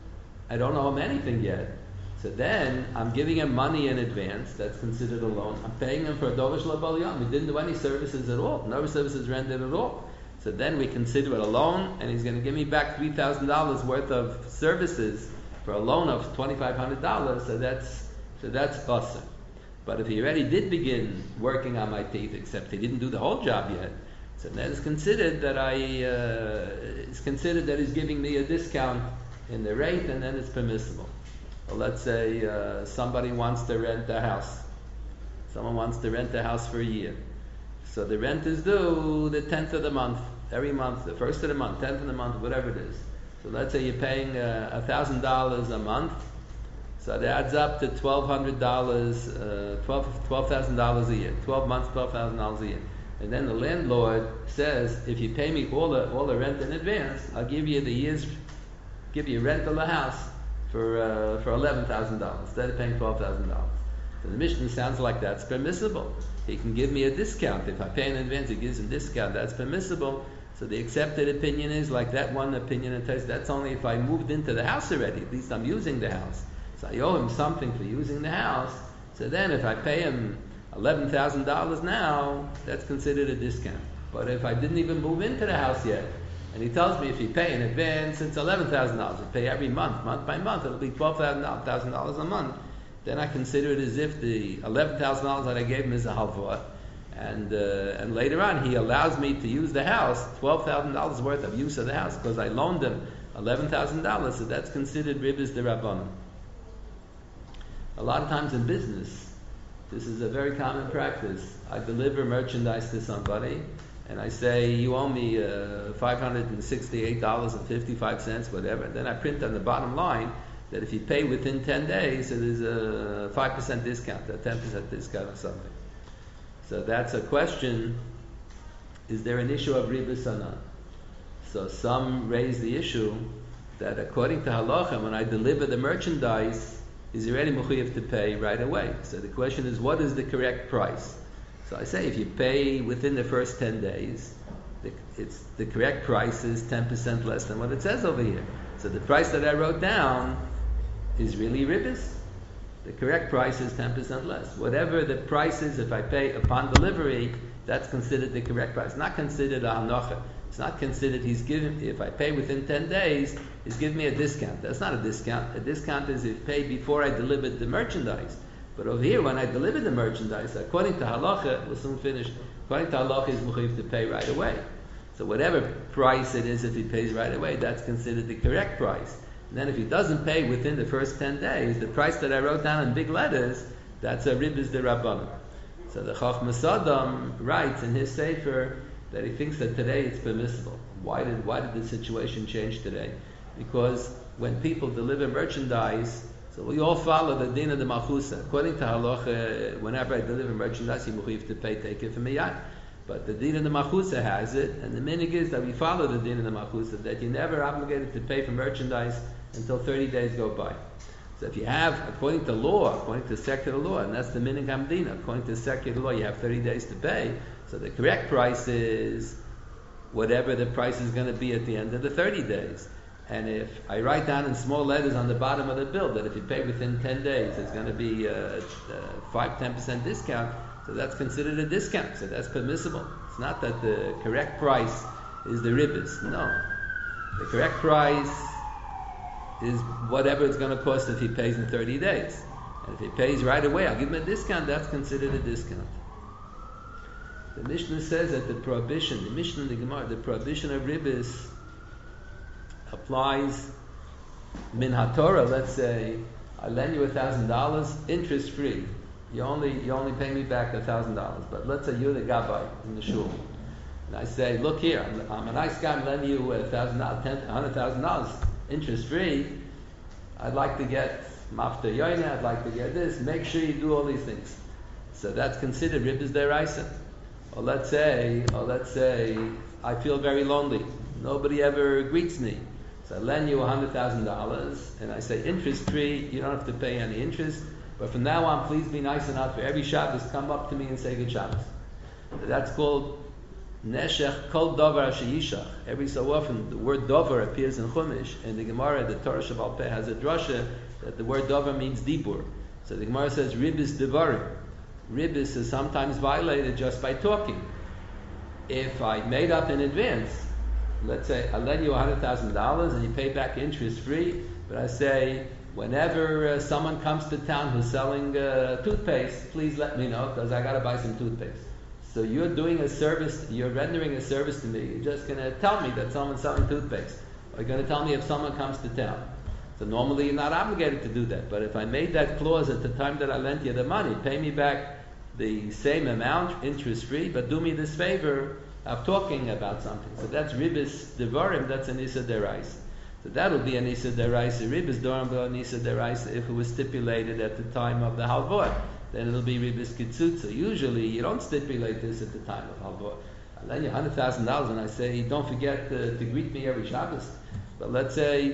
I don't owe him anything yet. So then I'm giving him money in advance. That's considered a loan. I'm paying him for a davar shelo bali adam. He didn't do any services at all. No services rendered at all. So then we consider it a loan, and he's going to give me back three thousand dollars worth of services for a loan of twenty-five hundred dollars. So that's so that's basar. But if he already did begin working on my teeth, except he didn't do the whole job yet, so then it's considered that I uh, it's considered that he's giving me a discount in the rate, and then it's permissible. Well, let's say uh, somebody wants to rent a house. Someone wants to rent a house for a year. So the rent is due the tenth of the month, every month, the first of the month, tenth of the month, whatever it is. So let's say you're paying a uh, thousand dollars a month. So that adds up to twelve hundred dollars, uh, twelve twelve thousand dollars a year. Twelve months, twelve thousand dollars a year. And then the landlord says, if you pay me all the all the rent in advance, I'll give you the year's, give you rent of the house for uh, for eleven thousand dollars instead of paying twelve thousand dollars. So the Mishnah sounds like that's permissible. He can give me a discount. If I pay in advance, he gives a discount. That's permissible. So the accepted opinion is like that one opinion in Tosfos. That's only if I moved into the house already. At least I'm using the house. So I owe him something for using the house. So then if I pay him eleven thousand dollars now, that's considered a discount. But if I didn't even move into the house yet, and he tells me if you pay in advance, it's eleven thousand dollars. I pay every month, month by month, it'll be twelve thousand dollars a month. Then I consider it as if the eleven thousand dollars that I gave him is a halvah. And, uh, and later on, he allows me to use the house, twelve thousand dollars worth of use of the house, because I loaned him eleven thousand dollars, so that's considered ribis derabbanan. A lot of times in business, this is a very common practice. I deliver merchandise to somebody, and I say, you owe me uh, five hundred sixty-eight dollars and fifty-five cents, whatever. Then I print on the bottom line, that if you pay within ten days, it is a five percent discount, a ten percent discount or something. So that's a question, is there an issue of ribis or not? So some raise the issue that according to halacha, when I deliver the merchandise, is already mechuyev to pay right away. So the question is, what is the correct price? So I say, if you pay within the first ten days, the, it's, the correct price is ten percent less than what it says over here. So the price that I wrote down is really ribis. The correct price is ten percent less. Whatever the price is, if I pay upon delivery, that's considered the correct price. Not considered a hanocha. It's not considered he's giving, if I pay within ten days, he's giving me a discount. That's not a discount. A discount is if paid before I delivered the merchandise. But over here, when I deliver the merchandise, according to halacha, we'll soon finish, according to halacha, he's mechuyev to pay right away. So whatever price it is, if he pays right away, that's considered the correct price. And then if he doesn't pay within the first ten days, the price that I wrote down in big letters, that's a ribis de rabbanan. So the Chachmas Adam writes in his sefer that he thinks that today it's permissible. Why did why did the situation change today? Because when people deliver merchandise, so we all follow the din of the machusa. According to halacha, whenever I deliver merchandise, you mechuyev to pay, take it from me yad. But the din of the machusa has it, and the minig is that we follow the din of the machusa, that you're never obligated to pay for merchandise until thirty days go by. So if you have, according to law, according to secular law, and that's the minig hamdina, according to secular law, you have thirty days to pay. So the correct price is whatever the price is going to be at the end of the thirty days. And if I write down in small letters on the bottom of the bill that if you pay within ten days, it's going to be a, a five to ten percent discount, so that's considered a discount. So that's permissible. It's not that the correct price is the ribis. No. The correct price is whatever it's going to cost if he pays in thirty days. And if he pays right away, I'll give him a discount, that's considered a discount. The Mishnah says that the prohibition, the Mishnah and the Gemara, the prohibition of ribis applies min haTorah. Let's say I lend you a thousand dollars, interest free. You only you only pay me back a thousand dollars. But let's say you're the gabbai in the shul, and I say, look here, I'm, I'm a nice guy. I'm lending you a thousand dollars, ten, a hundred thousand dollars, interest free. I'd like to get mafta yoina. I'd like to get this. Make sure you do all these things. So that's considered ribis deraisa. Or let's say, or let's say, I feel very lonely. Nobody ever greets me. So I lend you a hundred thousand dollars, and I say interest free. You don't have to pay any interest. But from now on, please be nice enough for every Shabbos come up to me and say good Shabbos. So that's called neshech kol davar sheyishach. Every so often, the word davar appears in Chumash, and the Gemara, the Torah Shabbal Peh, has a drasha that the word davar means dibur. So the Gemara says ribis devarim. Ribis is sometimes violated just by talking. If I made up in advance, let's say I lend you a hundred thousand dollars and you pay back interest free, but I say whenever uh, someone comes to town who's selling uh, toothpaste, please let me know because I got to buy some toothpaste. So you're doing a service, you're rendering a service to me. You're just going to tell me that someone's selling toothpaste, or you're going to tell me if someone comes to town. So normally you're not obligated to do that. But if I made that clause at the time that I lent you the money, pay me back the same amount, interest free, but do me this favor of talking about something. So that's ribis devarim, that's an issa deraisa. So that will be an issa deraisa. Ribis devarim will be an issa deraisa if it was stipulated at the time of the halvor. Then it'll be ribis kitzutza. Usually you don't stipulate this at the time of halvor. I lend you one hundred thousand dollars and I say, don't forget to, to greet me every Shabbos. But let's say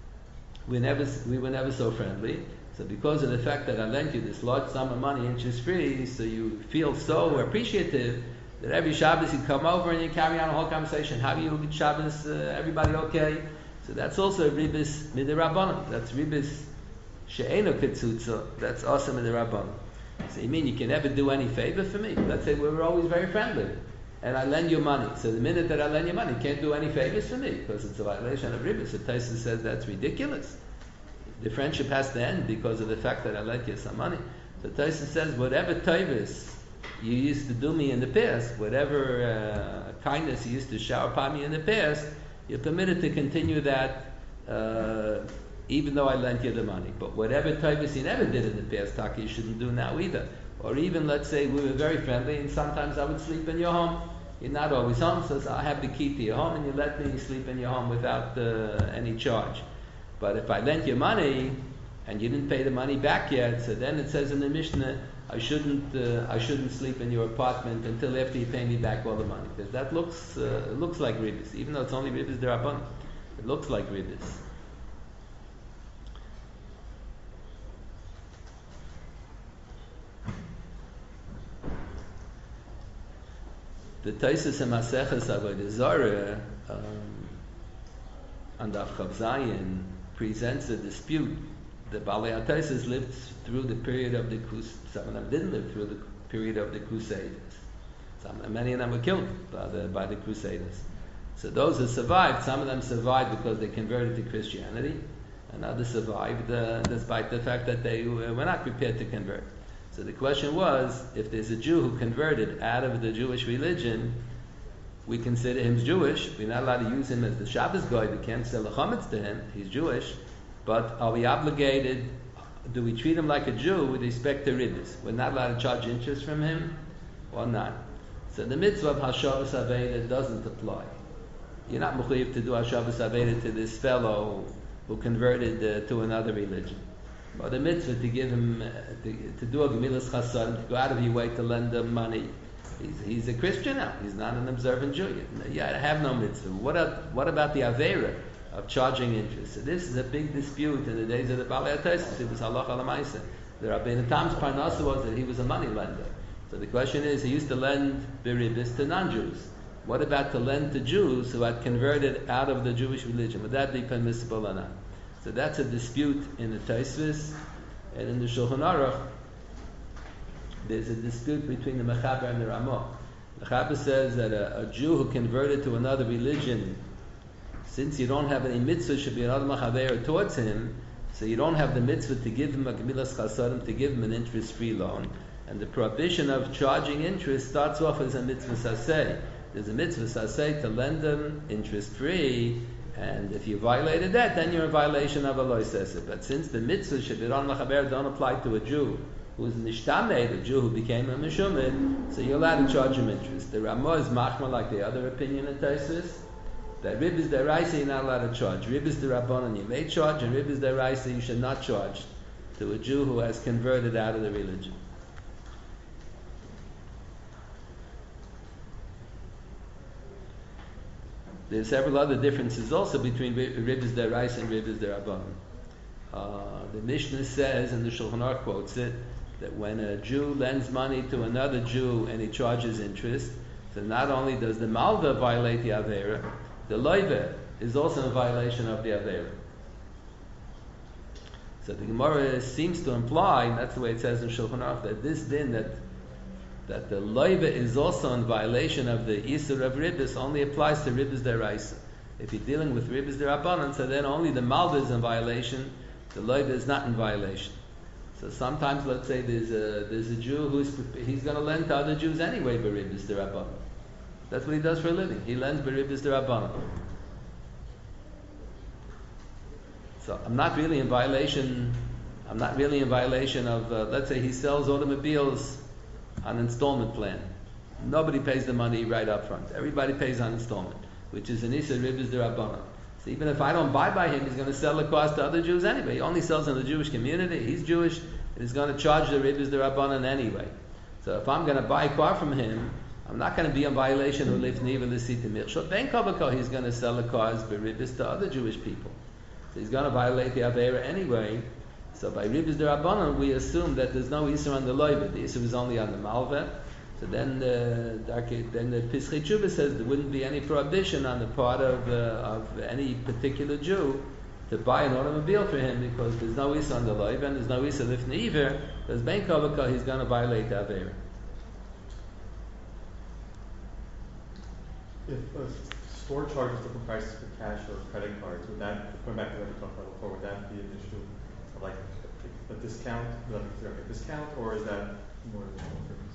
we never we were never so friendly. So because of the fact that I lent you this large sum of money interest free, so you feel so appreciative that every Shabbos you come over and you carry on a whole conversation. How do you get Shabbos? Uh, everybody okay? So that's also ribis midirabbanan. That's ribis she'eno ketzutza. That's also midirabbanan. So you mean you can never do any favor for me? Let's say we were always very friendly, and I lend you money. So the minute that I lend you money, you can't do any favors for me because it's a violation of ribis. So Tyson says that's ridiculous. The friendship has to end because of the fact that I lent you some money. So Tyson says whatever taivas you used to do me in the past, whatever uh, kindness you used to shower upon me in the past, you're permitted to continue that uh, even though I lent you the money. But whatever taivas you never did in the past, Taki, you shouldn't do now either. Or even, let's say, we were very friendly and sometimes I would sleep in your home. You're not always home, so I have the key to your home and you let me sleep in your home without uh, any charge. But if I lent you money and you didn't pay the money back yet, so then it says in the Mishnah, I shouldn't uh, I shouldn't sleep in your apartment until after you pay me back all the money, because that looks uh, it looks like ribis, even though it's only ribis derabbanan. It looks like ribis. The Taisus and Maseches Avodah Zarah um, on the Chav Zayin presents a dispute. The Balei HaTaisus lived through the period of the Crusades. Some of them didn't live through the period of the Crusaders. Some of them, many of them were killed by the, by the Crusaders. So those who survived, some of them survived because they converted to Christianity, and others survived uh, despite the fact that they were not prepared to convert. So the question was, if there's a Jew who converted out of the Jewish religion, we consider him Jewish. We're not allowed to use him as the Shabbos guy. We can't sell a chametz to him. He's Jewish. But are we obligated, do we treat him like a Jew with respect to ribbis? We're not allowed to charge interest from him or not. So the mitzvah of Hashavas Aveda doesn't apply. You're not mechuyev to do Hashavas Aveda to this fellow who converted uh, to another religion. Or the mitzvah to give him, uh, to, to do a gemilas chasadim, to go out of your way to lend him money. He's, he's a Christian now. He's not an observant Jew. Yeah, I have no mitzvah. What, a, what about the Aveira of charging interest? So this is a big dispute in the days of the Balei HaTaisus. It was halacha l'maaseh. The Rabbeinu Tam's parnasa was that he was a money lender. So the question is, he used to lend biribis to non-Jews. What about to lend to Jews who had converted out of the Jewish religion? Would that be permissible or not? So that's a dispute in the Taisvis, and in the Shulchan Aruch there's a dispute between the Mechaber and the Ramah. The Mechaber says that a, a Jew who converted to another religion, since you don't have any mitzvah, should be another Mechaber towards him, so you don't have the mitzvah to give him a Gemilas Chasadim, to give him an interest-free loan, and the prohibition of charging interest starts off as a mitzvah saseh. There's a mitzvah saseh to lend them interest-free, and if you violated that, then you're in violation of a loy seseh. But since the mitzvah Shabiran Lachaber don't apply to a Jew who's nishtamed, a Jew who became a meshumid, so you're allowed to charge him interest. The Ramah is machma like the other opinion in Taisus, that rib is deraisa you're not allowed to charge. Rib is derabbanan you may charge, and rib is deraisa you should not charge to a Jew who has converted out of the religion. There's several other differences also between ribis derais and ribis derabbanan. Uh, the Mishnah says, and the Shulchan Aruch quotes it, that when a Jew lends money to another Jew and he charges interest, so not only does the malva violate the avera, the loiva is also in violation of the avera. So the Gemara seems to imply, and that's the way it says in Shulchan Aruch, that this din that that the loiva is also in violation of the Isur of Ribis only applies to Ribis deraisa. If you're dealing with Ribis derabbanan, so then only the malva is in violation, the loiva is not in violation. So sometimes, let's say there's a there's a Jew who's he's going to lend to other Jews anyway, by Ribis derabbanan. That's what he does for a living. He lends by Ribis derabbanan. So I'm not really in violation. I'm not really in violation of. Uh, let's say he sells automobiles on installment plan. Nobody pays the money right up front. Everybody pays on installment, which is an Issa Ribis Derabbanan. So even if I don't buy by him, he's going to sell the cars to other Jews anyway. He only sells in the Jewish community. He's Jewish, and he's going to charge the Ribis Derabbanan anyway. So if I'm going to buy a car from him, I'm not going to be in violation of Lifni V'Lisita Mirshot. Ben Kavako, he's going to sell the cars by Ribis to other Jewish people. So he's going to violate the Avera anyway. So by Ribis Derabbanan, we assume that there's no Isur on the Loiva. The Isur is only on the Malva. So then the then the Pischei Tshuva says there wouldn't be any prohibition on the part of uh, of any particular Jew to buy an automobile for him, because there's no Isur on the Loiva and there's no Isur Lifnei Iver. Because Ben Kavaka, he's going to violate the Avera. If a store charges different prices for cash or credit cards, would that, going back to what we talked about before, would that be an issue? Like a discount, like a discount, or is that more of a difference?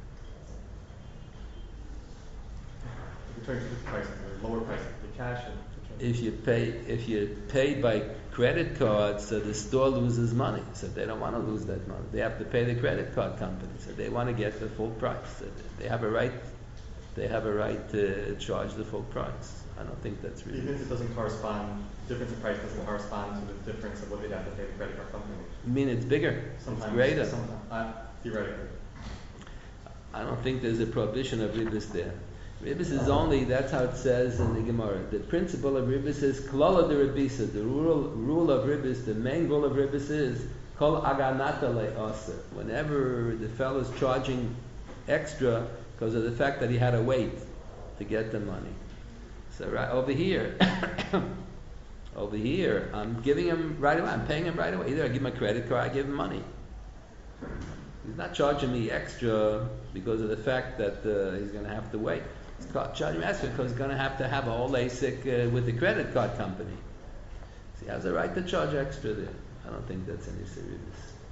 If you're charging different prices, the lower price for the cash and If you pay, if you pay by credit card, so the store loses money. So they don't want to lose that money. They have to pay the credit card company. So they want to get the full price. So they have a right. They have a right to charge the full price. I don't think that's Even if ribbis. it doesn't correspond, difference in price doesn't correspond to the difference of what they'd have to pay the credit card company. You mean it's bigger? Sometimes, It's greater? Sometimes, uh, theoretically. I don't think there's a prohibition of ribbis there. Ribbis is only, that's how it says in the Gemara. The principle of ribbis is klala de ribbisa. The rule, rule of ribbis, the main rule of ribbis is kol aganata le'asa. Whenever the fellow's charging extra because of the fact that he had to wait to get the money. So right over here, over here, I'm giving him right away. I'm paying him right away. Either I give him a credit card, I give him money. He's not charging me extra because of the fact that uh, he's going to have to wait. He's charging me extra because he's going to have to have a whole A S I C uh, with the credit card company. So he has a right to charge extra there. I don't think that's any serious.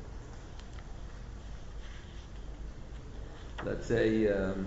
Let's say um,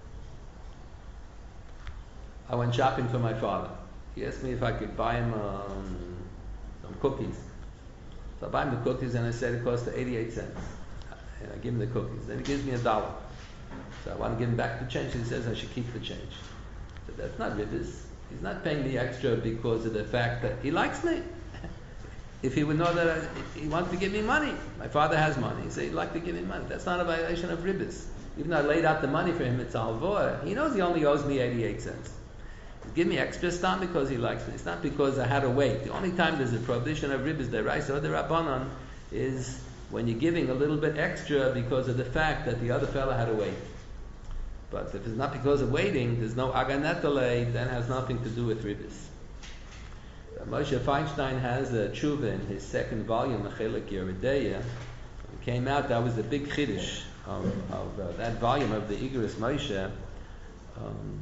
I went shopping for my father. He asked me if I could buy him um, some cookies. So I buy him the cookies and I said it cost eighty-eight cents. And I give him the cookies. Then he gives me a dollar. So I want to give him back the change. He says I should keep the change. So that's not ribbis. He's not paying me extra because of the fact that he likes me. If he would know that I, he wants to give me money, my father has money. He said he'd like to give me money. That's not a violation of ribbis. Even though I laid out the money for him, it's a halvor. He knows he only owes me eighty-eight cents. He'll give me extra stam because he likes me. It's not because I had to wait. The only time there's a prohibition of ribbis, the rice or the rabbanon, is when you're giving a little bit extra because of the fact that the other fellow had to wait. But if it's not because of waiting, there's no aganetale, then it has nothing to do with ribbis. Uh, Moshe Feinstein has a tshuva in his second volume, Mechelik Yeredeya. It came out, that was the big chiddush of, of uh, that volume of the Igros Moshe. Um,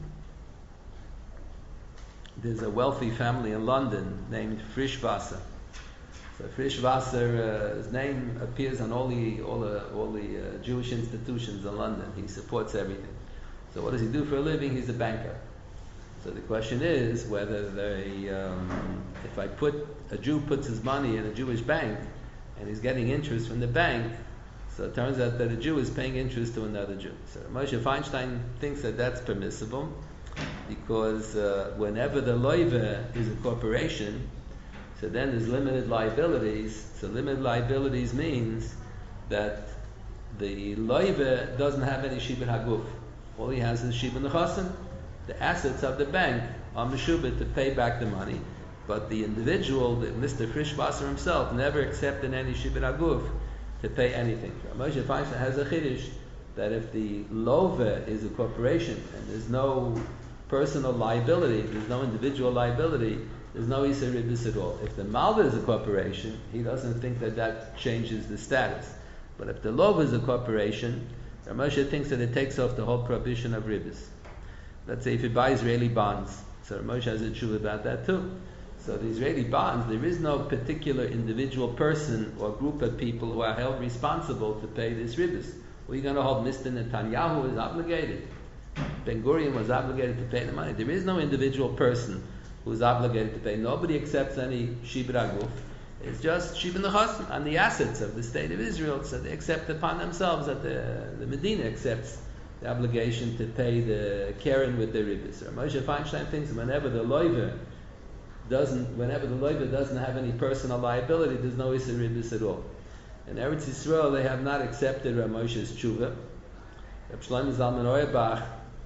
there's a wealthy family in London named Frischwasser. So Frischwasser, uh, his name appears on all the all the all the uh, Jewish institutions in London. He supports everything. So what does he do for a living? He's a banker. So the question is whether they, um, if I put a Jew puts his money in a Jewish bank and he's getting interest from the bank, so it turns out that a Jew is paying interest to another Jew. So Moshe Feinstein thinks that that's permissible because uh, whenever the loive is a corporation, so then there's limited liabilities. So limited liabilities means that the loive doesn't have any shibud haguf. All he has is shibud nechasim. The assets of the bank are meshubed to pay back the money, but the individual, the Mister Frischwasser himself, never accepted any shibud haguf to pay anything. Moshe Feinstein has a chiddush that if the love is a corporation and there's no personal liability, there's no individual liability, there's no Isser Ribbis at all. If the Malva is a corporation, he doesn't think that that changes the status. But if the Lov is a corporation, Ramosha thinks that it takes off the whole prohibition of Ribbis. Let's say if you buy Israeli bonds, so Ramosha has a tshuva about that too. So the Israeli bonds, there is no particular individual person or group of people who are held responsible to pay this Ribbis. Well, you're going to hold Mister Netanyahu is obligated. Ben Gurion was obligated to pay the money. There is no individual person who is obligated to pay. Nobody accepts any shibud haguf. It's just shibud nechasim on the assets of the state of Israel. So they accept upon themselves that the, the Medina accepts the obligation to pay the Karen with the ribbis. So Moshe Feinstein thinks whenever the loiver doesn't, whenever the loiver doesn't have any personal liability, there's no issur ribbis at all. In Eretz Yisrael, they have not accepted Rav Moshe's tshuva. Reb Shlomo Zalman Auerbach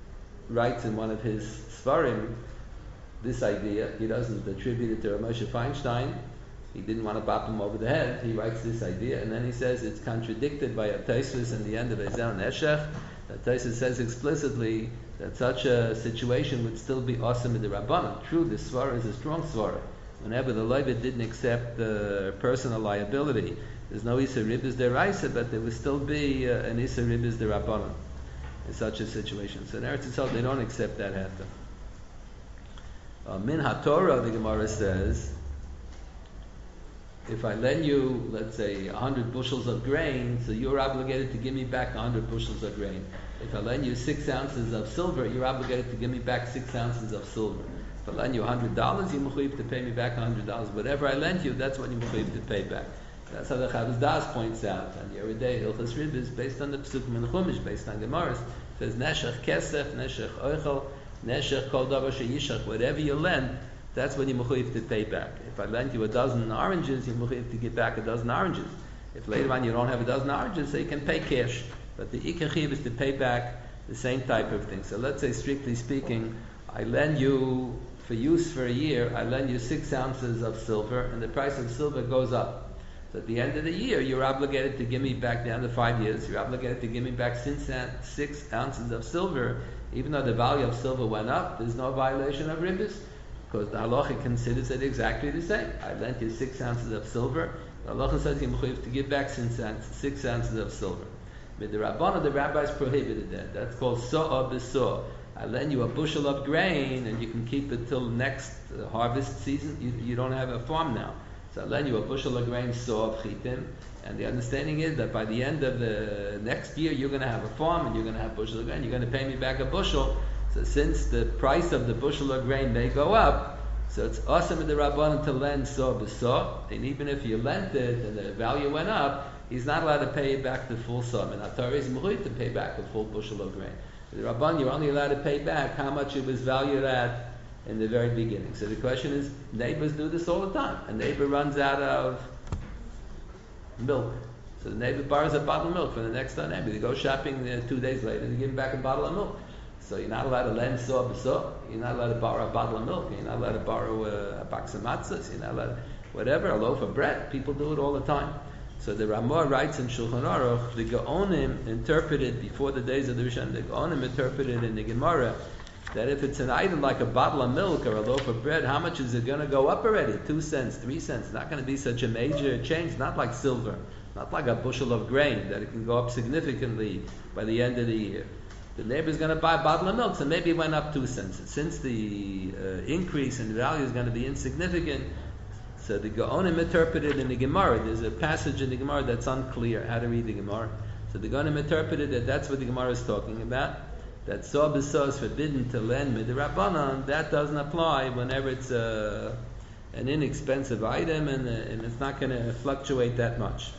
writes in one of his svarim this idea. He doesn't attribute it to Rav Moshe Feinstein. He didn't want to bop him over the head. He writes this idea, and then he says it's contradicted by a Tosfos in the end of Ezer Neshech. That Tosfos says explicitly that such a situation would still be awesome in the Rabbanon. True, the svara is a strong svara. Whenever the Leibit didn't accept the personal liability, there's no Isser Ribbis deraisa, but there would still be uh, an Isser Ribbis derabbanon in such a situation. So in Eretz Yisrael, they don't accept that happen. Uh, Min HaTorah, the Gemara says, if I lend you, let's say, a hundred bushels of grain, so you're obligated to give me back a hundred bushels of grain. If I lend you six ounces of silver, you're obligated to give me back six ounces of silver. If I lend you a hundred dollars, you're mechuyev to pay me back a hundred dollars. Whatever I lend you, that's what you're mechuyev to pay back. That's how the Chavos Das points out. And the every day Hilchos Ribbis, based on the Pesukim and Chumash, based on Gemaras, says Neshech Kesef, Neshech Oichel. Neshech kol davar sheyishach, whatever you lend, that's when you're mechuyev to pay back. If I lend you a dozen oranges, you're mechuyev to give back a dozen oranges. If later on you don't have a dozen oranges, so you can pay cash. But the ikar chiyuv is to pay back the same type of thing. So let's say, strictly speaking, I lend you, for use for a year, I lend you six ounces of silver, and the price of silver goes up. So at the end of the year, you're obligated to give me back, the end of five years, you're obligated to give me back six, six ounces of silver. Even though the value of silver went up, there's no violation of ribbis, because the halacha considers it exactly the same. I lent you six ounces of silver, the halacha says you're mechuyev to give back six, six ounces of silver. With the Rabbana, the rabbis prohibited that. That's called so'ah b'so'ah. I lend you a bushel of grain, and you can keep it till next uh, harvest season. You, you don't have a farm now. So I lend you a bushel of grain, so'ah b'chitim, and the understanding is that by the end of the next year, you're going to have a farm, and you're going to have a bushel of grain. You're going to pay me back a bushel. So since the price of the bushel of grain may go up, so it's awesome in the Rabbanan to lend so'ah b'so'ah, and even if you lent it and the value went up, he's not allowed to pay back the full sum. And Torah is mechuyev to pay back a full bushel of grain. The Rabban, you're only allowed to pay back how much it was valued at in the very beginning. So the question is, neighbors do this all the time. A neighbor runs out of milk. So the neighbor borrows a bottle of milk from the next door neighbor. They go shopping uh, two days later and they give him back a bottle of milk. So you're not allowed to lend so'ah b'so'ah. You're not allowed to borrow a bottle of milk. You're not allowed to borrow a, a box of matzahs. You're not allowed to, whatever, a loaf of bread. People do it all the time. So the Ramah writes in Shulchan Aruch, the Gaonim interpreted before the days of the Rishon, the Gaonim interpreted in the Gemara that if it's an item like a bottle of milk or a loaf of bread, how much is it going to go up already? Two cents, three cents. It's not going to be such a major change. Not like silver, not like a bushel of grain that it can go up significantly by the end of the year. The neighbor's going to buy a bottle of milk, so maybe it went up two cents. Since the uh, increase in value is going to be insignificant, so the Gaonim interpreted in the Gemara. There's a passage in the Gemara that's unclear how to read the Gemara. So the Gaonim interpreted that that's what the Gemara is talking about. That so'ah b'so'ah is forbidden to lend midrabanan. That doesn't apply whenever it's a, an inexpensive item and, uh, and it's not going to fluctuate that much.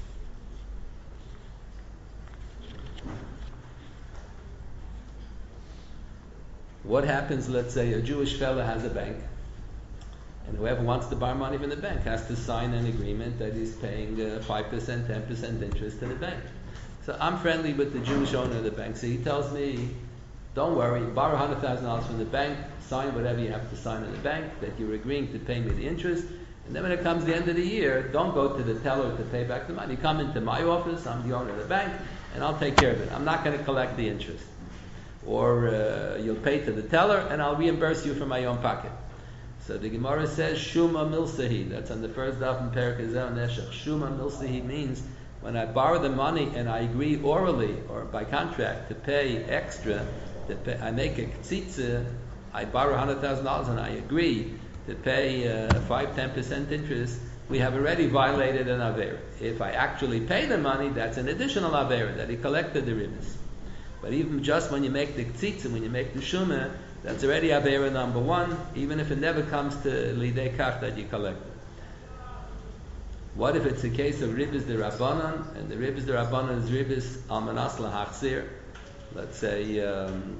What happens, let's say a Jewish fellow has a bank, and whoever wants to borrow money from the bank has to sign an agreement that he's paying uh, five percent, ten percent interest to the bank. So I'm friendly with the Jewish owner of the bank, so he tells me, don't worry, borrow one hundred thousand dollars from the bank, sign whatever you have to sign in the bank, that you're agreeing to pay me the interest, and then when it comes the end of the year, don't go to the teller to pay back the money. Come into my office, I'm the owner of the bank, and I'll take care of it. I'm not going to collect the interest. Or uh, you'll pay to the teller, and I'll reimburse you from my own pocket. So the Gemara says, Shuma milsahi. That's on the first daf in Perek Ezer Neshech. Shuma milsahi means when I borrow the money and I agree orally or by contract to pay extra, to pay, I make a k'tzitza, I borrow one hundred thousand dollars and I agree to pay uh, five to ten percent interest, we have already violated an Avera. If I actually pay the money, that's an additional Avera, that he collected the ribbis. But even just when you make the k'tzitza, when you make the shumah, that's already Avera number one, even if it never comes to Lidei Kach that you collected. What if it's a case of ribbis de Rabbanan, and the ribbis de Rabbanan is ribbis almanas lahachzir? Let's say um,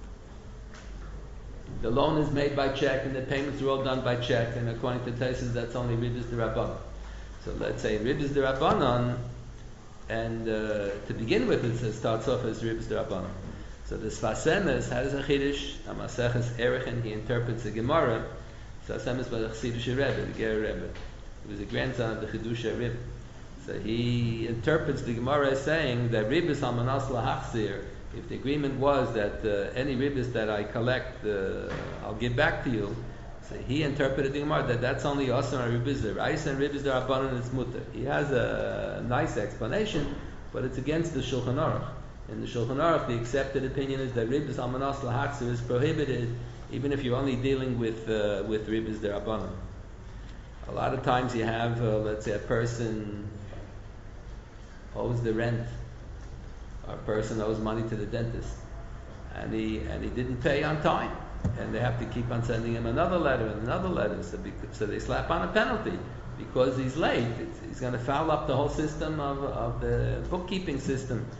the loan is made by check and the payments are all done by check, and according to Taisus, that's only ribbis de Rabbanan. So let's say ribbis de Rabbanan, and uh, to begin with, it starts off as ribbis de Rabbanan. So the Sfas Emes has a chiddush, a Maseches Erechin, he interprets the Gemara. Sfas Emes was a Chassidish Rebbe, the Ger Rebbe. He was a grandson of the Chidusha Rebbe. So he interprets the Gemara as saying that ribbis almanas lahachzir, if the agreement was that uh, any ribbis that I collect, uh, I'll give back to you. So he interpreted the Gemara that that's only asur on ribbis de Raisa and ribbis de Rabbanan is mutter. He has a nice explanation, but it's against the Shulchan Aruch. In the Shulchan Aruch, the accepted opinion is that ribbis almanas lahachzir is prohibited, even if you're only dealing with uh, with ribbis de Rabbanan. A lot of times you have, uh, let's say, a person owes the rent, or a person owes money to the dentist, and he and he didn't pay on time, and they have to keep on sending him another letter and another letter, so, because, so they slap on a penalty because he's late. It's, he's going to foul up the whole system of, of the bookkeeping system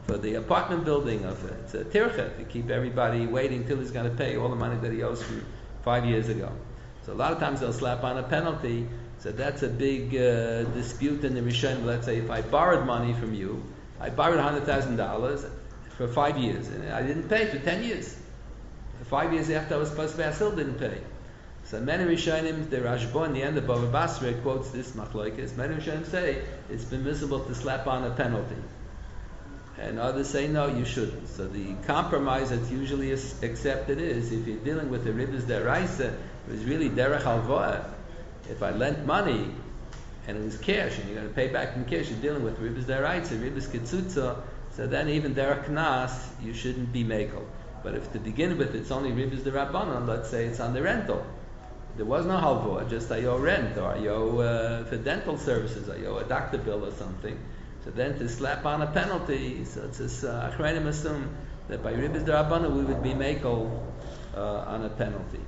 for the apartment building of it. It's a tircha to keep everybody waiting till he's going to pay all the money that he owes from five years ago. So a lot of times they'll slap on a penalty. So that's a big uh, dispute in the Rishon. Let's say if I borrowed money from you, I borrowed one hundred thousand dollars for five years, and I didn't pay for ten years. Five years after I was supposed to pay, I still didn't pay. So many Rishonim, the Rashba in the end of Bava Basra quotes this machlokes. Many Rishonim say it's permissible to slap on a penalty, and others say no, you shouldn't. So the compromise that's usually accepted is if you're dealing with the ribas deraisa, it was really derech halvoah. If I lent money and it was cash, and you're going to pay back in cash, you're dealing with ribas deraisa, ribas ketzutza. So then even derech knas, you shouldn't be mekel. But if to begin with it's only ribas derabanan, let's say it's on the rental. There was no halvoah, just I owe rent, or I owe uh, for dental services, I owe a doctor bill or something. So then to slap on a penalty, so it's this uh, Achreinim assume that by ribas derabanan we would be mekel uh, on a penalty.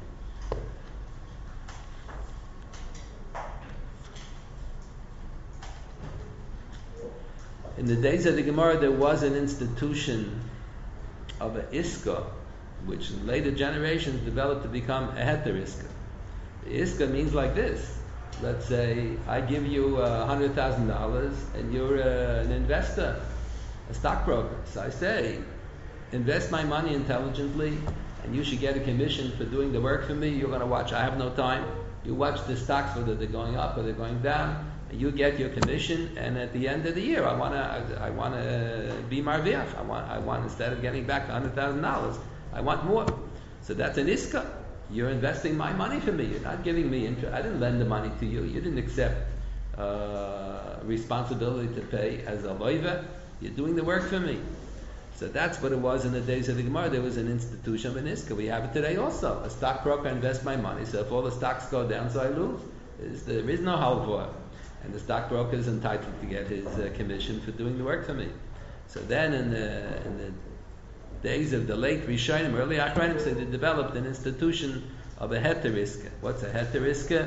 In the days of the Gemara, there was an institution of a iska, which in later generations developed to become a heter iska. The iska means like this. Let's say I give you uh, one hundred thousand dollars and you're uh, an investor, a stockbroker. So I say, invest my money intelligently and you should get a commission for doing the work for me. You're going to watch. I have no time. You watch the stocks, whether they're going up or they're going down. You get your commission, and at the end of the year, I want to, I, I want to be marviach. I want, I want instead of getting back one hundred thousand dollars, I want more. So that's an iska. You're investing my money for me. You're not giving me interest. I didn't lend the money to you. You didn't accept uh, responsibility to pay as a loiva. You're doing the work for me. So that's what it was in the days of the Gemara. There was an institution of an iska. We have it today also. A stockbroker invests my money, so if all the stocks go down, so I lose. There's, there is no halvor. And the stockbroker is entitled to get his uh, commission for doing the work for me. So then in the, in the days of the late Rishonim, early Achronim, so they developed an institution of a heter iska. What's a heter iska?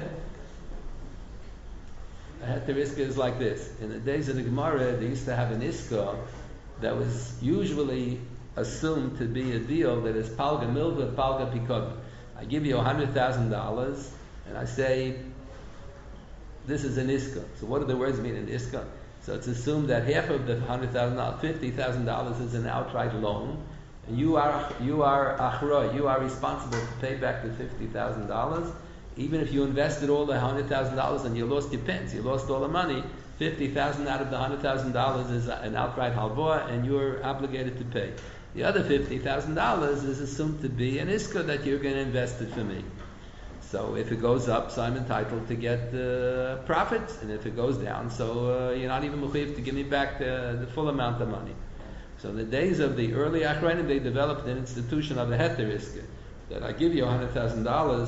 A heter iska is like this. In the days of the Gemara, they used to have an iska that was usually assumed to be a deal that is palga milva, palga pikod. I give you one hundred thousand dollars, and I say, this is an iska. So what do the words mean in iska? So it's assumed that half of the one hundred thousand dollars, fifty thousand dollars is an outright loan. And you are you are achra, you are responsible to pay back the fifty thousand dollars. Even if you invested all the one hundred thousand dollars and you lost your pence, you lost all the money, fifty thousand dollars out of the one hundred thousand dollars is an outright halvor, and you're obligated to pay. The other fifty thousand dollars is assumed to be an iska that you're going to invest it for me. So if it goes up, so I'm entitled to get the uh, profits, and if it goes down, so uh, you're not even mechuyev to give me back the, the full amount of money. So in the days of the early Achronim, they developed an institution of a heter iska, that I give you one hundred thousand dollars,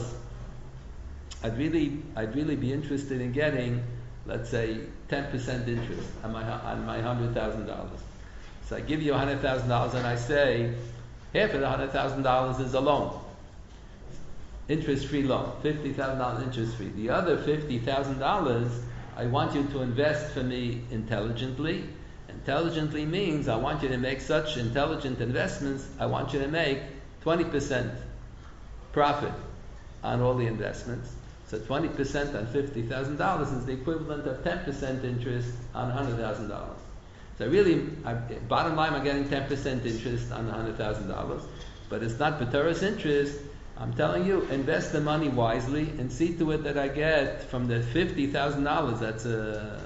I'd really, I'd really be interested in getting, let's say, ten percent interest on my on my one hundred thousand dollars. So I give you one hundred thousand dollars, and I say, half of the one hundred thousand dollars is a loan. Interest-free loan, fifty thousand dollars interest-free. The other fifty thousand dollars, I want you to invest for me intelligently. Intelligently means I want you to make such intelligent investments, I want you to make twenty percent profit on all the investments. So twenty percent on fifty thousand dollars is the equivalent of ten percent interest on one hundred thousand dollars. So really, I, bottom line, I'm getting ten percent interest on one hundred thousand dollars, but it's not B'Torah's interest. I'm telling you, invest the money wisely and see to it that I get from the fifty thousand dollars, that's a,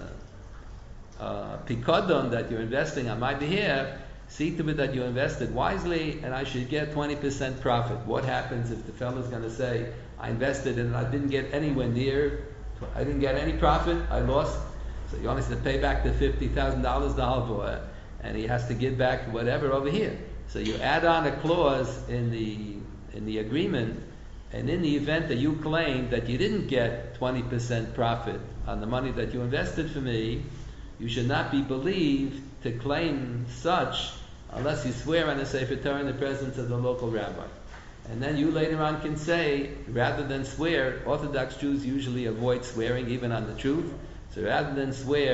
a pikodon that you're investing on my behalf, see to it that you invested wisely and I should get twenty percent profit. What happens if the fellow's going to say, I invested and I didn't get anywhere near, I didn't get any profit, I lost. So he only has to pay back the fifty thousand dollars the halvor, and he has to give back whatever over here. So you add on a clause in the in the agreement, and in the event that you claim that you didn't get twenty percent profit on the money that you invested for me, you should not be believed to claim such unless you swear on a Sefer Torah in the presence of the local rabbi. And then you later on can say, rather than swear, Orthodox Jews usually avoid swearing even on the truth, so rather than swear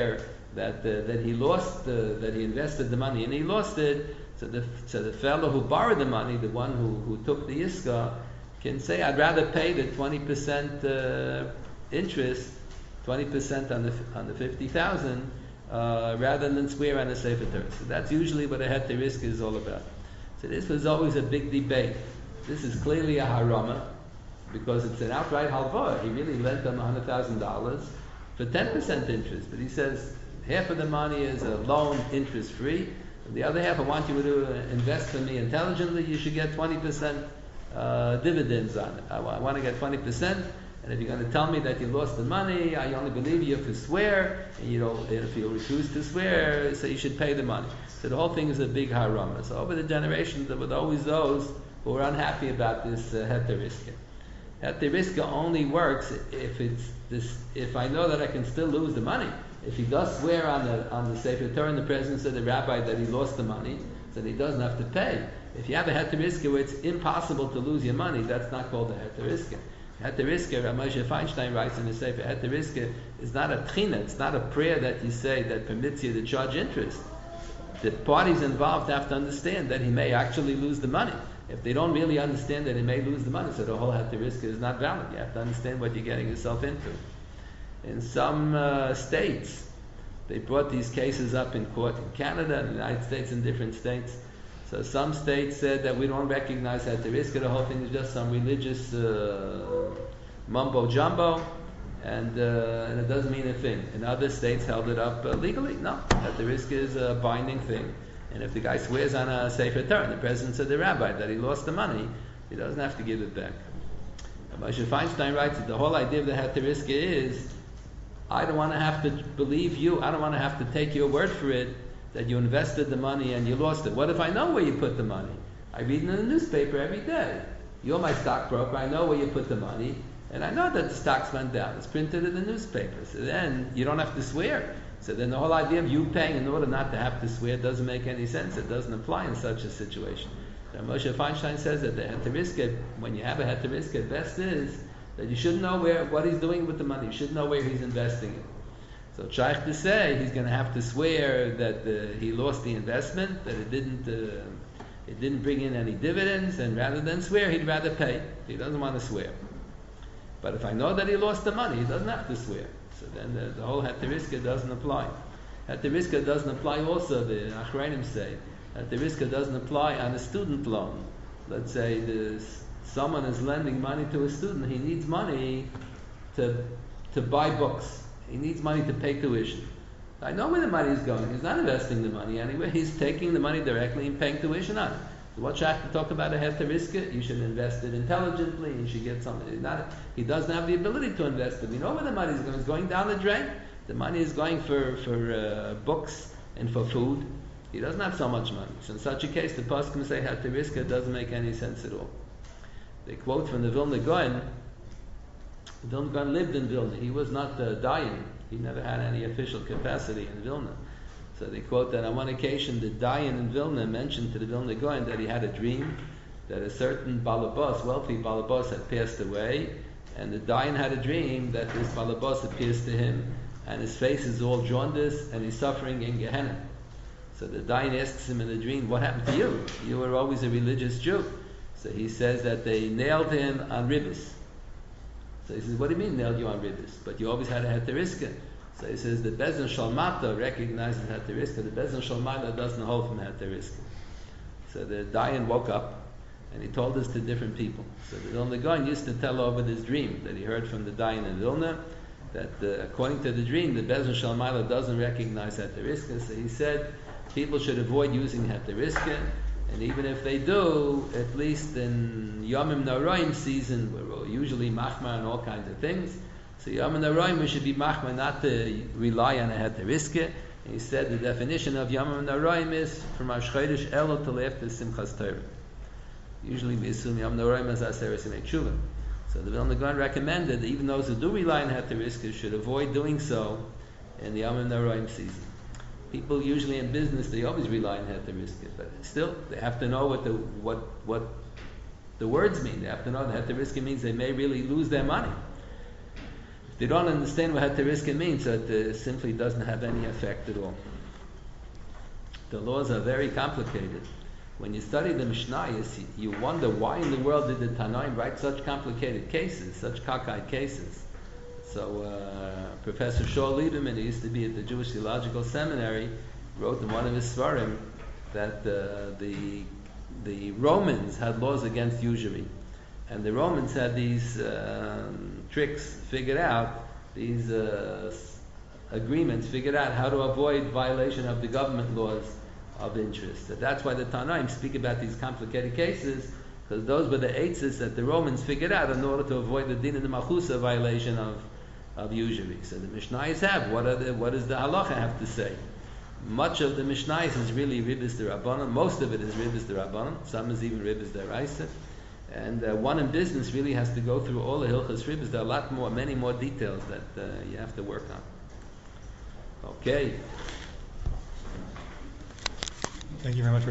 that uh, that he lost, uh, that he invested the money and he lost it. So the so the fellow who borrowed the money, the one who, who took the iska, can say, I'd rather pay the twenty percent uh, interest, twenty percent on the on the fifty thousand, uh, rather than swear on a sefer Torah. So that's usually what a heter iska is all about. So this was always a big debate. This is clearly a harama, because it's an outright halva. He really lent them one hundred thousand dollars for ten percent interest. But he says half of the money is a loan, interest free. And the other half, I want you to invest for me intelligently. You should get twenty percent uh, dividends on it. I, w- I want to get twenty percent. And if you're going to tell me that you lost the money, I only believe you if you swear. And you don't, if you refuse to swear, so you should pay the money. So the whole thing is a big harama. So over the generations, there were always those who were unhappy about this uh, heter iska. Heter iska only works if it's this. If I know that I can still lose the money. If he does swear on the on the sefer Torah in the presence of the rabbi that he lost the money, so that he doesn't have to pay. If you have a heter iska where it's impossible to lose your money, that's not called a heter iska. Heter iska, Rav Moshe Feinstein writes in his sefer, heter iska is not a tchina, it's not a prayer that you say that permits you to charge interest. The parties involved have to understand that he may actually lose the money. If they don't really understand that he may lose the money, so the whole heter iska is not valid. You have to understand what you're getting yourself into. In some uh, states, they brought these cases up in court in Canada, in the United States, in different states. So some states said that we don't recognize heter iska. The whole thing is just some religious uh, mumbo jumbo, and, uh, and it doesn't mean a thing. And other states held it up uh, legally. No, heter iska is a binding thing. And if the guy swears on a sefer Torah in the presence of the rabbi that he lost the money, he doesn't have to give it back. Moshe Feinstein writes that the whole idea of the heter iska is, I don't want to have to believe you. I don't want to have to take your word for it that you invested the money and you lost it. What if I know where you put the money? I read it in the newspaper every day. You're my stockbroker. I know where you put the money, and I know that the stocks went down. It's printed in the newspaper. So then you don't have to swear. So then the whole idea of you paying in order not to have to swear doesn't make any sense. It doesn't apply in such a situation. So Moshe Feinstein says that the heter iska, when you have a heter iska, best is that you should know where what he's doing with the money. You should know where he's investing it. So Shaykh to say he's going to have to swear that uh, he lost the investment, that it didn't uh, it didn't bring in any dividends, and rather than swear, he'd rather pay. He doesn't want to swear. But if I know that he lost the money, he doesn't have to swear. So then the, the whole heter iska doesn't apply. Heter iska doesn't apply also, the Achreinim say, heter iska doesn't apply on a student loan. Let's say this. Someone is lending money to a student. He needs money to to buy books. He needs money to pay tuition. I know where the money is going. He's not investing the money anywhere. He's taking the money directly and paying tuition on it. So what should I have to talk about a heter iska? You should invest it intelligently. You should get something. Not, he doesn't have the ability to invest it. We know where the money is going. It's going down the drain. The money is going for, for uh, books and for food. He doesn't have so much money. So in such a case, the poskim say heter iska doesn't make any sense at all. They quote from the Vilna Gaon. The Vilna Gaon lived in Vilna. He was not uh, dying. He never had any official capacity in Vilna. So they quote that on one occasion the Dayan in Vilna mentioned to the Vilna Gaon that he had a dream that a certain balabas, wealthy balabas, had passed away, and the Dayan had a dream that this balabas appears to him, and his face is all jaundiced, and he's suffering in Gehenna. So the Dayan asks him in the dream, what happened to you? You were always a religious Jew. So he says that they nailed him on ribbis. So he says, what do you mean nailed you on ribbis? But you always had a heter iska. So he says the Beis Din Shalmata recognizes heter iska. The Beis Din Shalmata doesn't hold from heter iska. So the Dayan woke up and he told this to different people. So the Vilna Gaon used to tell over this dream that he heard from the Dayan in Vilna that uh, according to the dream the Beis Din Shalmata doesn't recognize heter iska. So he said people should avoid using heter iska. And even if they do, at least in Yomim Noraim season, we're usually machmar on all kinds of things. So Yomim Noraim, we should be machmar not to rely on a heter iska. And he said the definition of Yomim Noraim is from Rosh Chodesh Elul till after Simchas Torah. Usually we assume Yom Noraim as Aseres Yemei Tshuva. So the Vilna Gaon recommended that even those who do rely on heter iska should avoid doing so in the Yomim Noraim season. People usually in business, they always rely on heter iska, but still, they have to know what the what what the words mean. They have to know that heter iska means they may really lose their money. they don't understand what heteriska means, so it uh, simply doesn't have any effect at all. The laws are very complicated. When you study the Mishnayos, you wonder why in the world did the Tanaim write such complicated cases, such cockeyed cases. So uh, Professor Shaul Lieberman, who used to be at the Jewish Theological Seminary, wrote in one of his svarim that uh, the the Romans had laws against usury, and the Romans had these um, tricks figured out, these uh, agreements figured out how to avoid violation of the government laws of interest. So that's why the Tanaim speak about these complicated cases, because those were the eitzes that the Romans figured out in order to avoid the din of the malchusa violation of, of usury. So the Mishnayos have, what, are the, what does the halacha have to say? Much of the Mishnayos is really Ribis D'Rabbanan, most of it is Ribis D'Rabbanan, some is even Ribis D'Oraisa. And uh, one in business really has to go through all the Hilchas Ribis. There are a lot more, many more details that uh, you have to work on. Okay. Thank you very much.